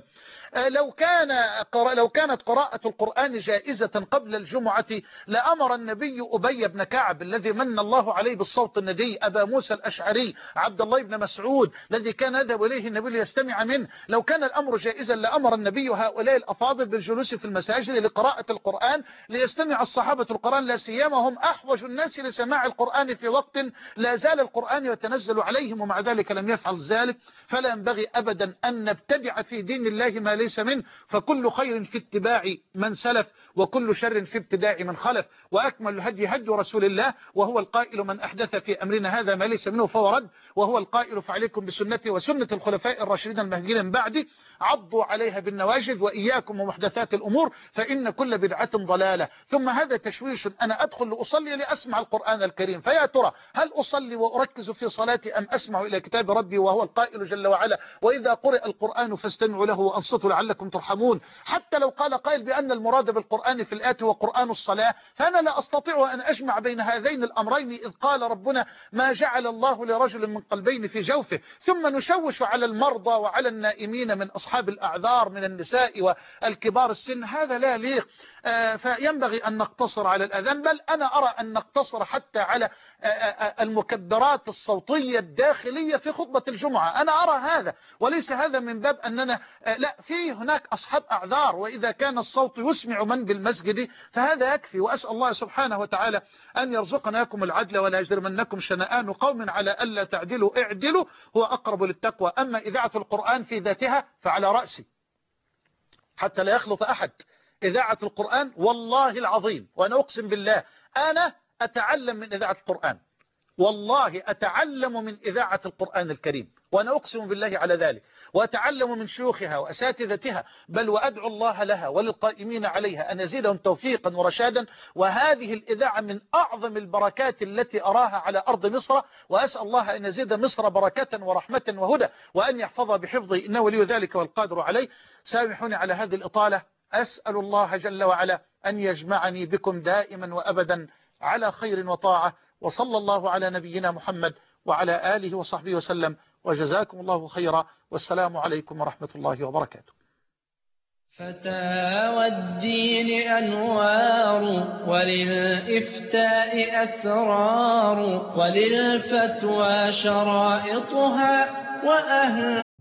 لو كانت قراءة القرآن جائزة قبل الجمعة لأمر النبي أبي بن كعب الذي من الله عليه بالصوت الندي، أبا موسى الأشعري، عبد الله بن مسعود الذي كان يذهب إليه النبي ليستمع منه. لو كان الأمر جائزا لأمر النبي هؤلاء الأفاضل بالجلوس في المساجد لقراءة القرآن ليستمع الصحابة القرآن، لا سيما هم أحوج الناس لسماع القرآن في وقت لا زال القرآن يتنزل عليهم، ومع ذلك لم يفعل ذلك. فلا ينبغي أبدا أن نبتدع في دين الله ما ليس منه، فكل خير في اتباع من سلف وكل شر في ابتداع من خلف، وأكمل الهدي هدي رسول الله، وهو القائل من أحدث في أمرنا هذا ما ليس منه فهو رد، وهو القائل فعليكم بسنتي وسنة الخلفاء الراشدين المهديين من بعدي عضوا عليها بالنواجذ وإياكم ومحدثات الأمور فإن كل بدعة ضلالة. ثم هذا تشويش، أنا أدخل لأصلي لأسمع القرآن الكريم، فيا ترى هل أصلي وأركز في صلاتي أم أسمع إلى كتاب ربي، وهو القائل جل وعلا وإذا قرئ القرآن فاستمعوا له وأنصتوا لعلكم ترحمون. حتى لو قال قائل بأن المراد بالقرآن في الآية هو قرآن الصلاة، فأنا لا أستطيع أن أجمع بين هذين الأمرين، إذ قال ربنا ما جعل الله لرجل من قلبين في جوفه. ثم نشوش على المرضى وعلى النائمين من أصحاب الأعذار من النساء والكبار السن، هذا لا يليق. فينبغي أن نقتصر على الأذان، بل أنا أرى أن نقتصر حتى على المكبرات الصوتية الداخلية في خطبة الجمعة. أنا أرى هذا، وليس هذا من باب أننا لا، في هناك أصحاب أعذار، وإذا كان الصوت يسمع من بالمسجد فهذا يكفي. وأسأل الله سبحانه وتعالى أن يرزقنا يكم العدل ولا يجرمنكم شنآن قوم على ألا تعدلوا اعدلوا هو أقرب للتقوى. أما إذاعة القرآن في ذاتها فعلى رأسي حتى لا يخلط أحد. إذاعة القرآن والله العظيم وأنا أقسم بالله أنا أتعلم من إذاعة القرآن، والله أتعلم من إذاعة القرآن الكريم، وأنا أقسم بالله على ذلك، وأتعلم من شيوخها وأساتذتها، بل وأدعو الله لها وللقائمين عليها أن يزيدهم توفيقا ورشادا. وهذه الإذاعة من أعظم البركات التي أراها على أرض مصر، وأسأل الله أن يزيد مصر بركة ورحمة وهدى، وأن يحفظها بحفظه إنه ولي ذلك والقادر عليه. سامحوني على هذه الإطالة، أسأل الله جل وعلا أن يجمعني بكم دائما وأبدا على خير وطاعة، وصلى الله على نبينا محمد وعلى آله وصحبه وسلم، وجزاكم الله خيرا، والسلام عليكم ورحمة الله وبركاته.
فتاوى الدين أنوار، وللإفتاء أسرار، وللفتوى شرائطها، وأهل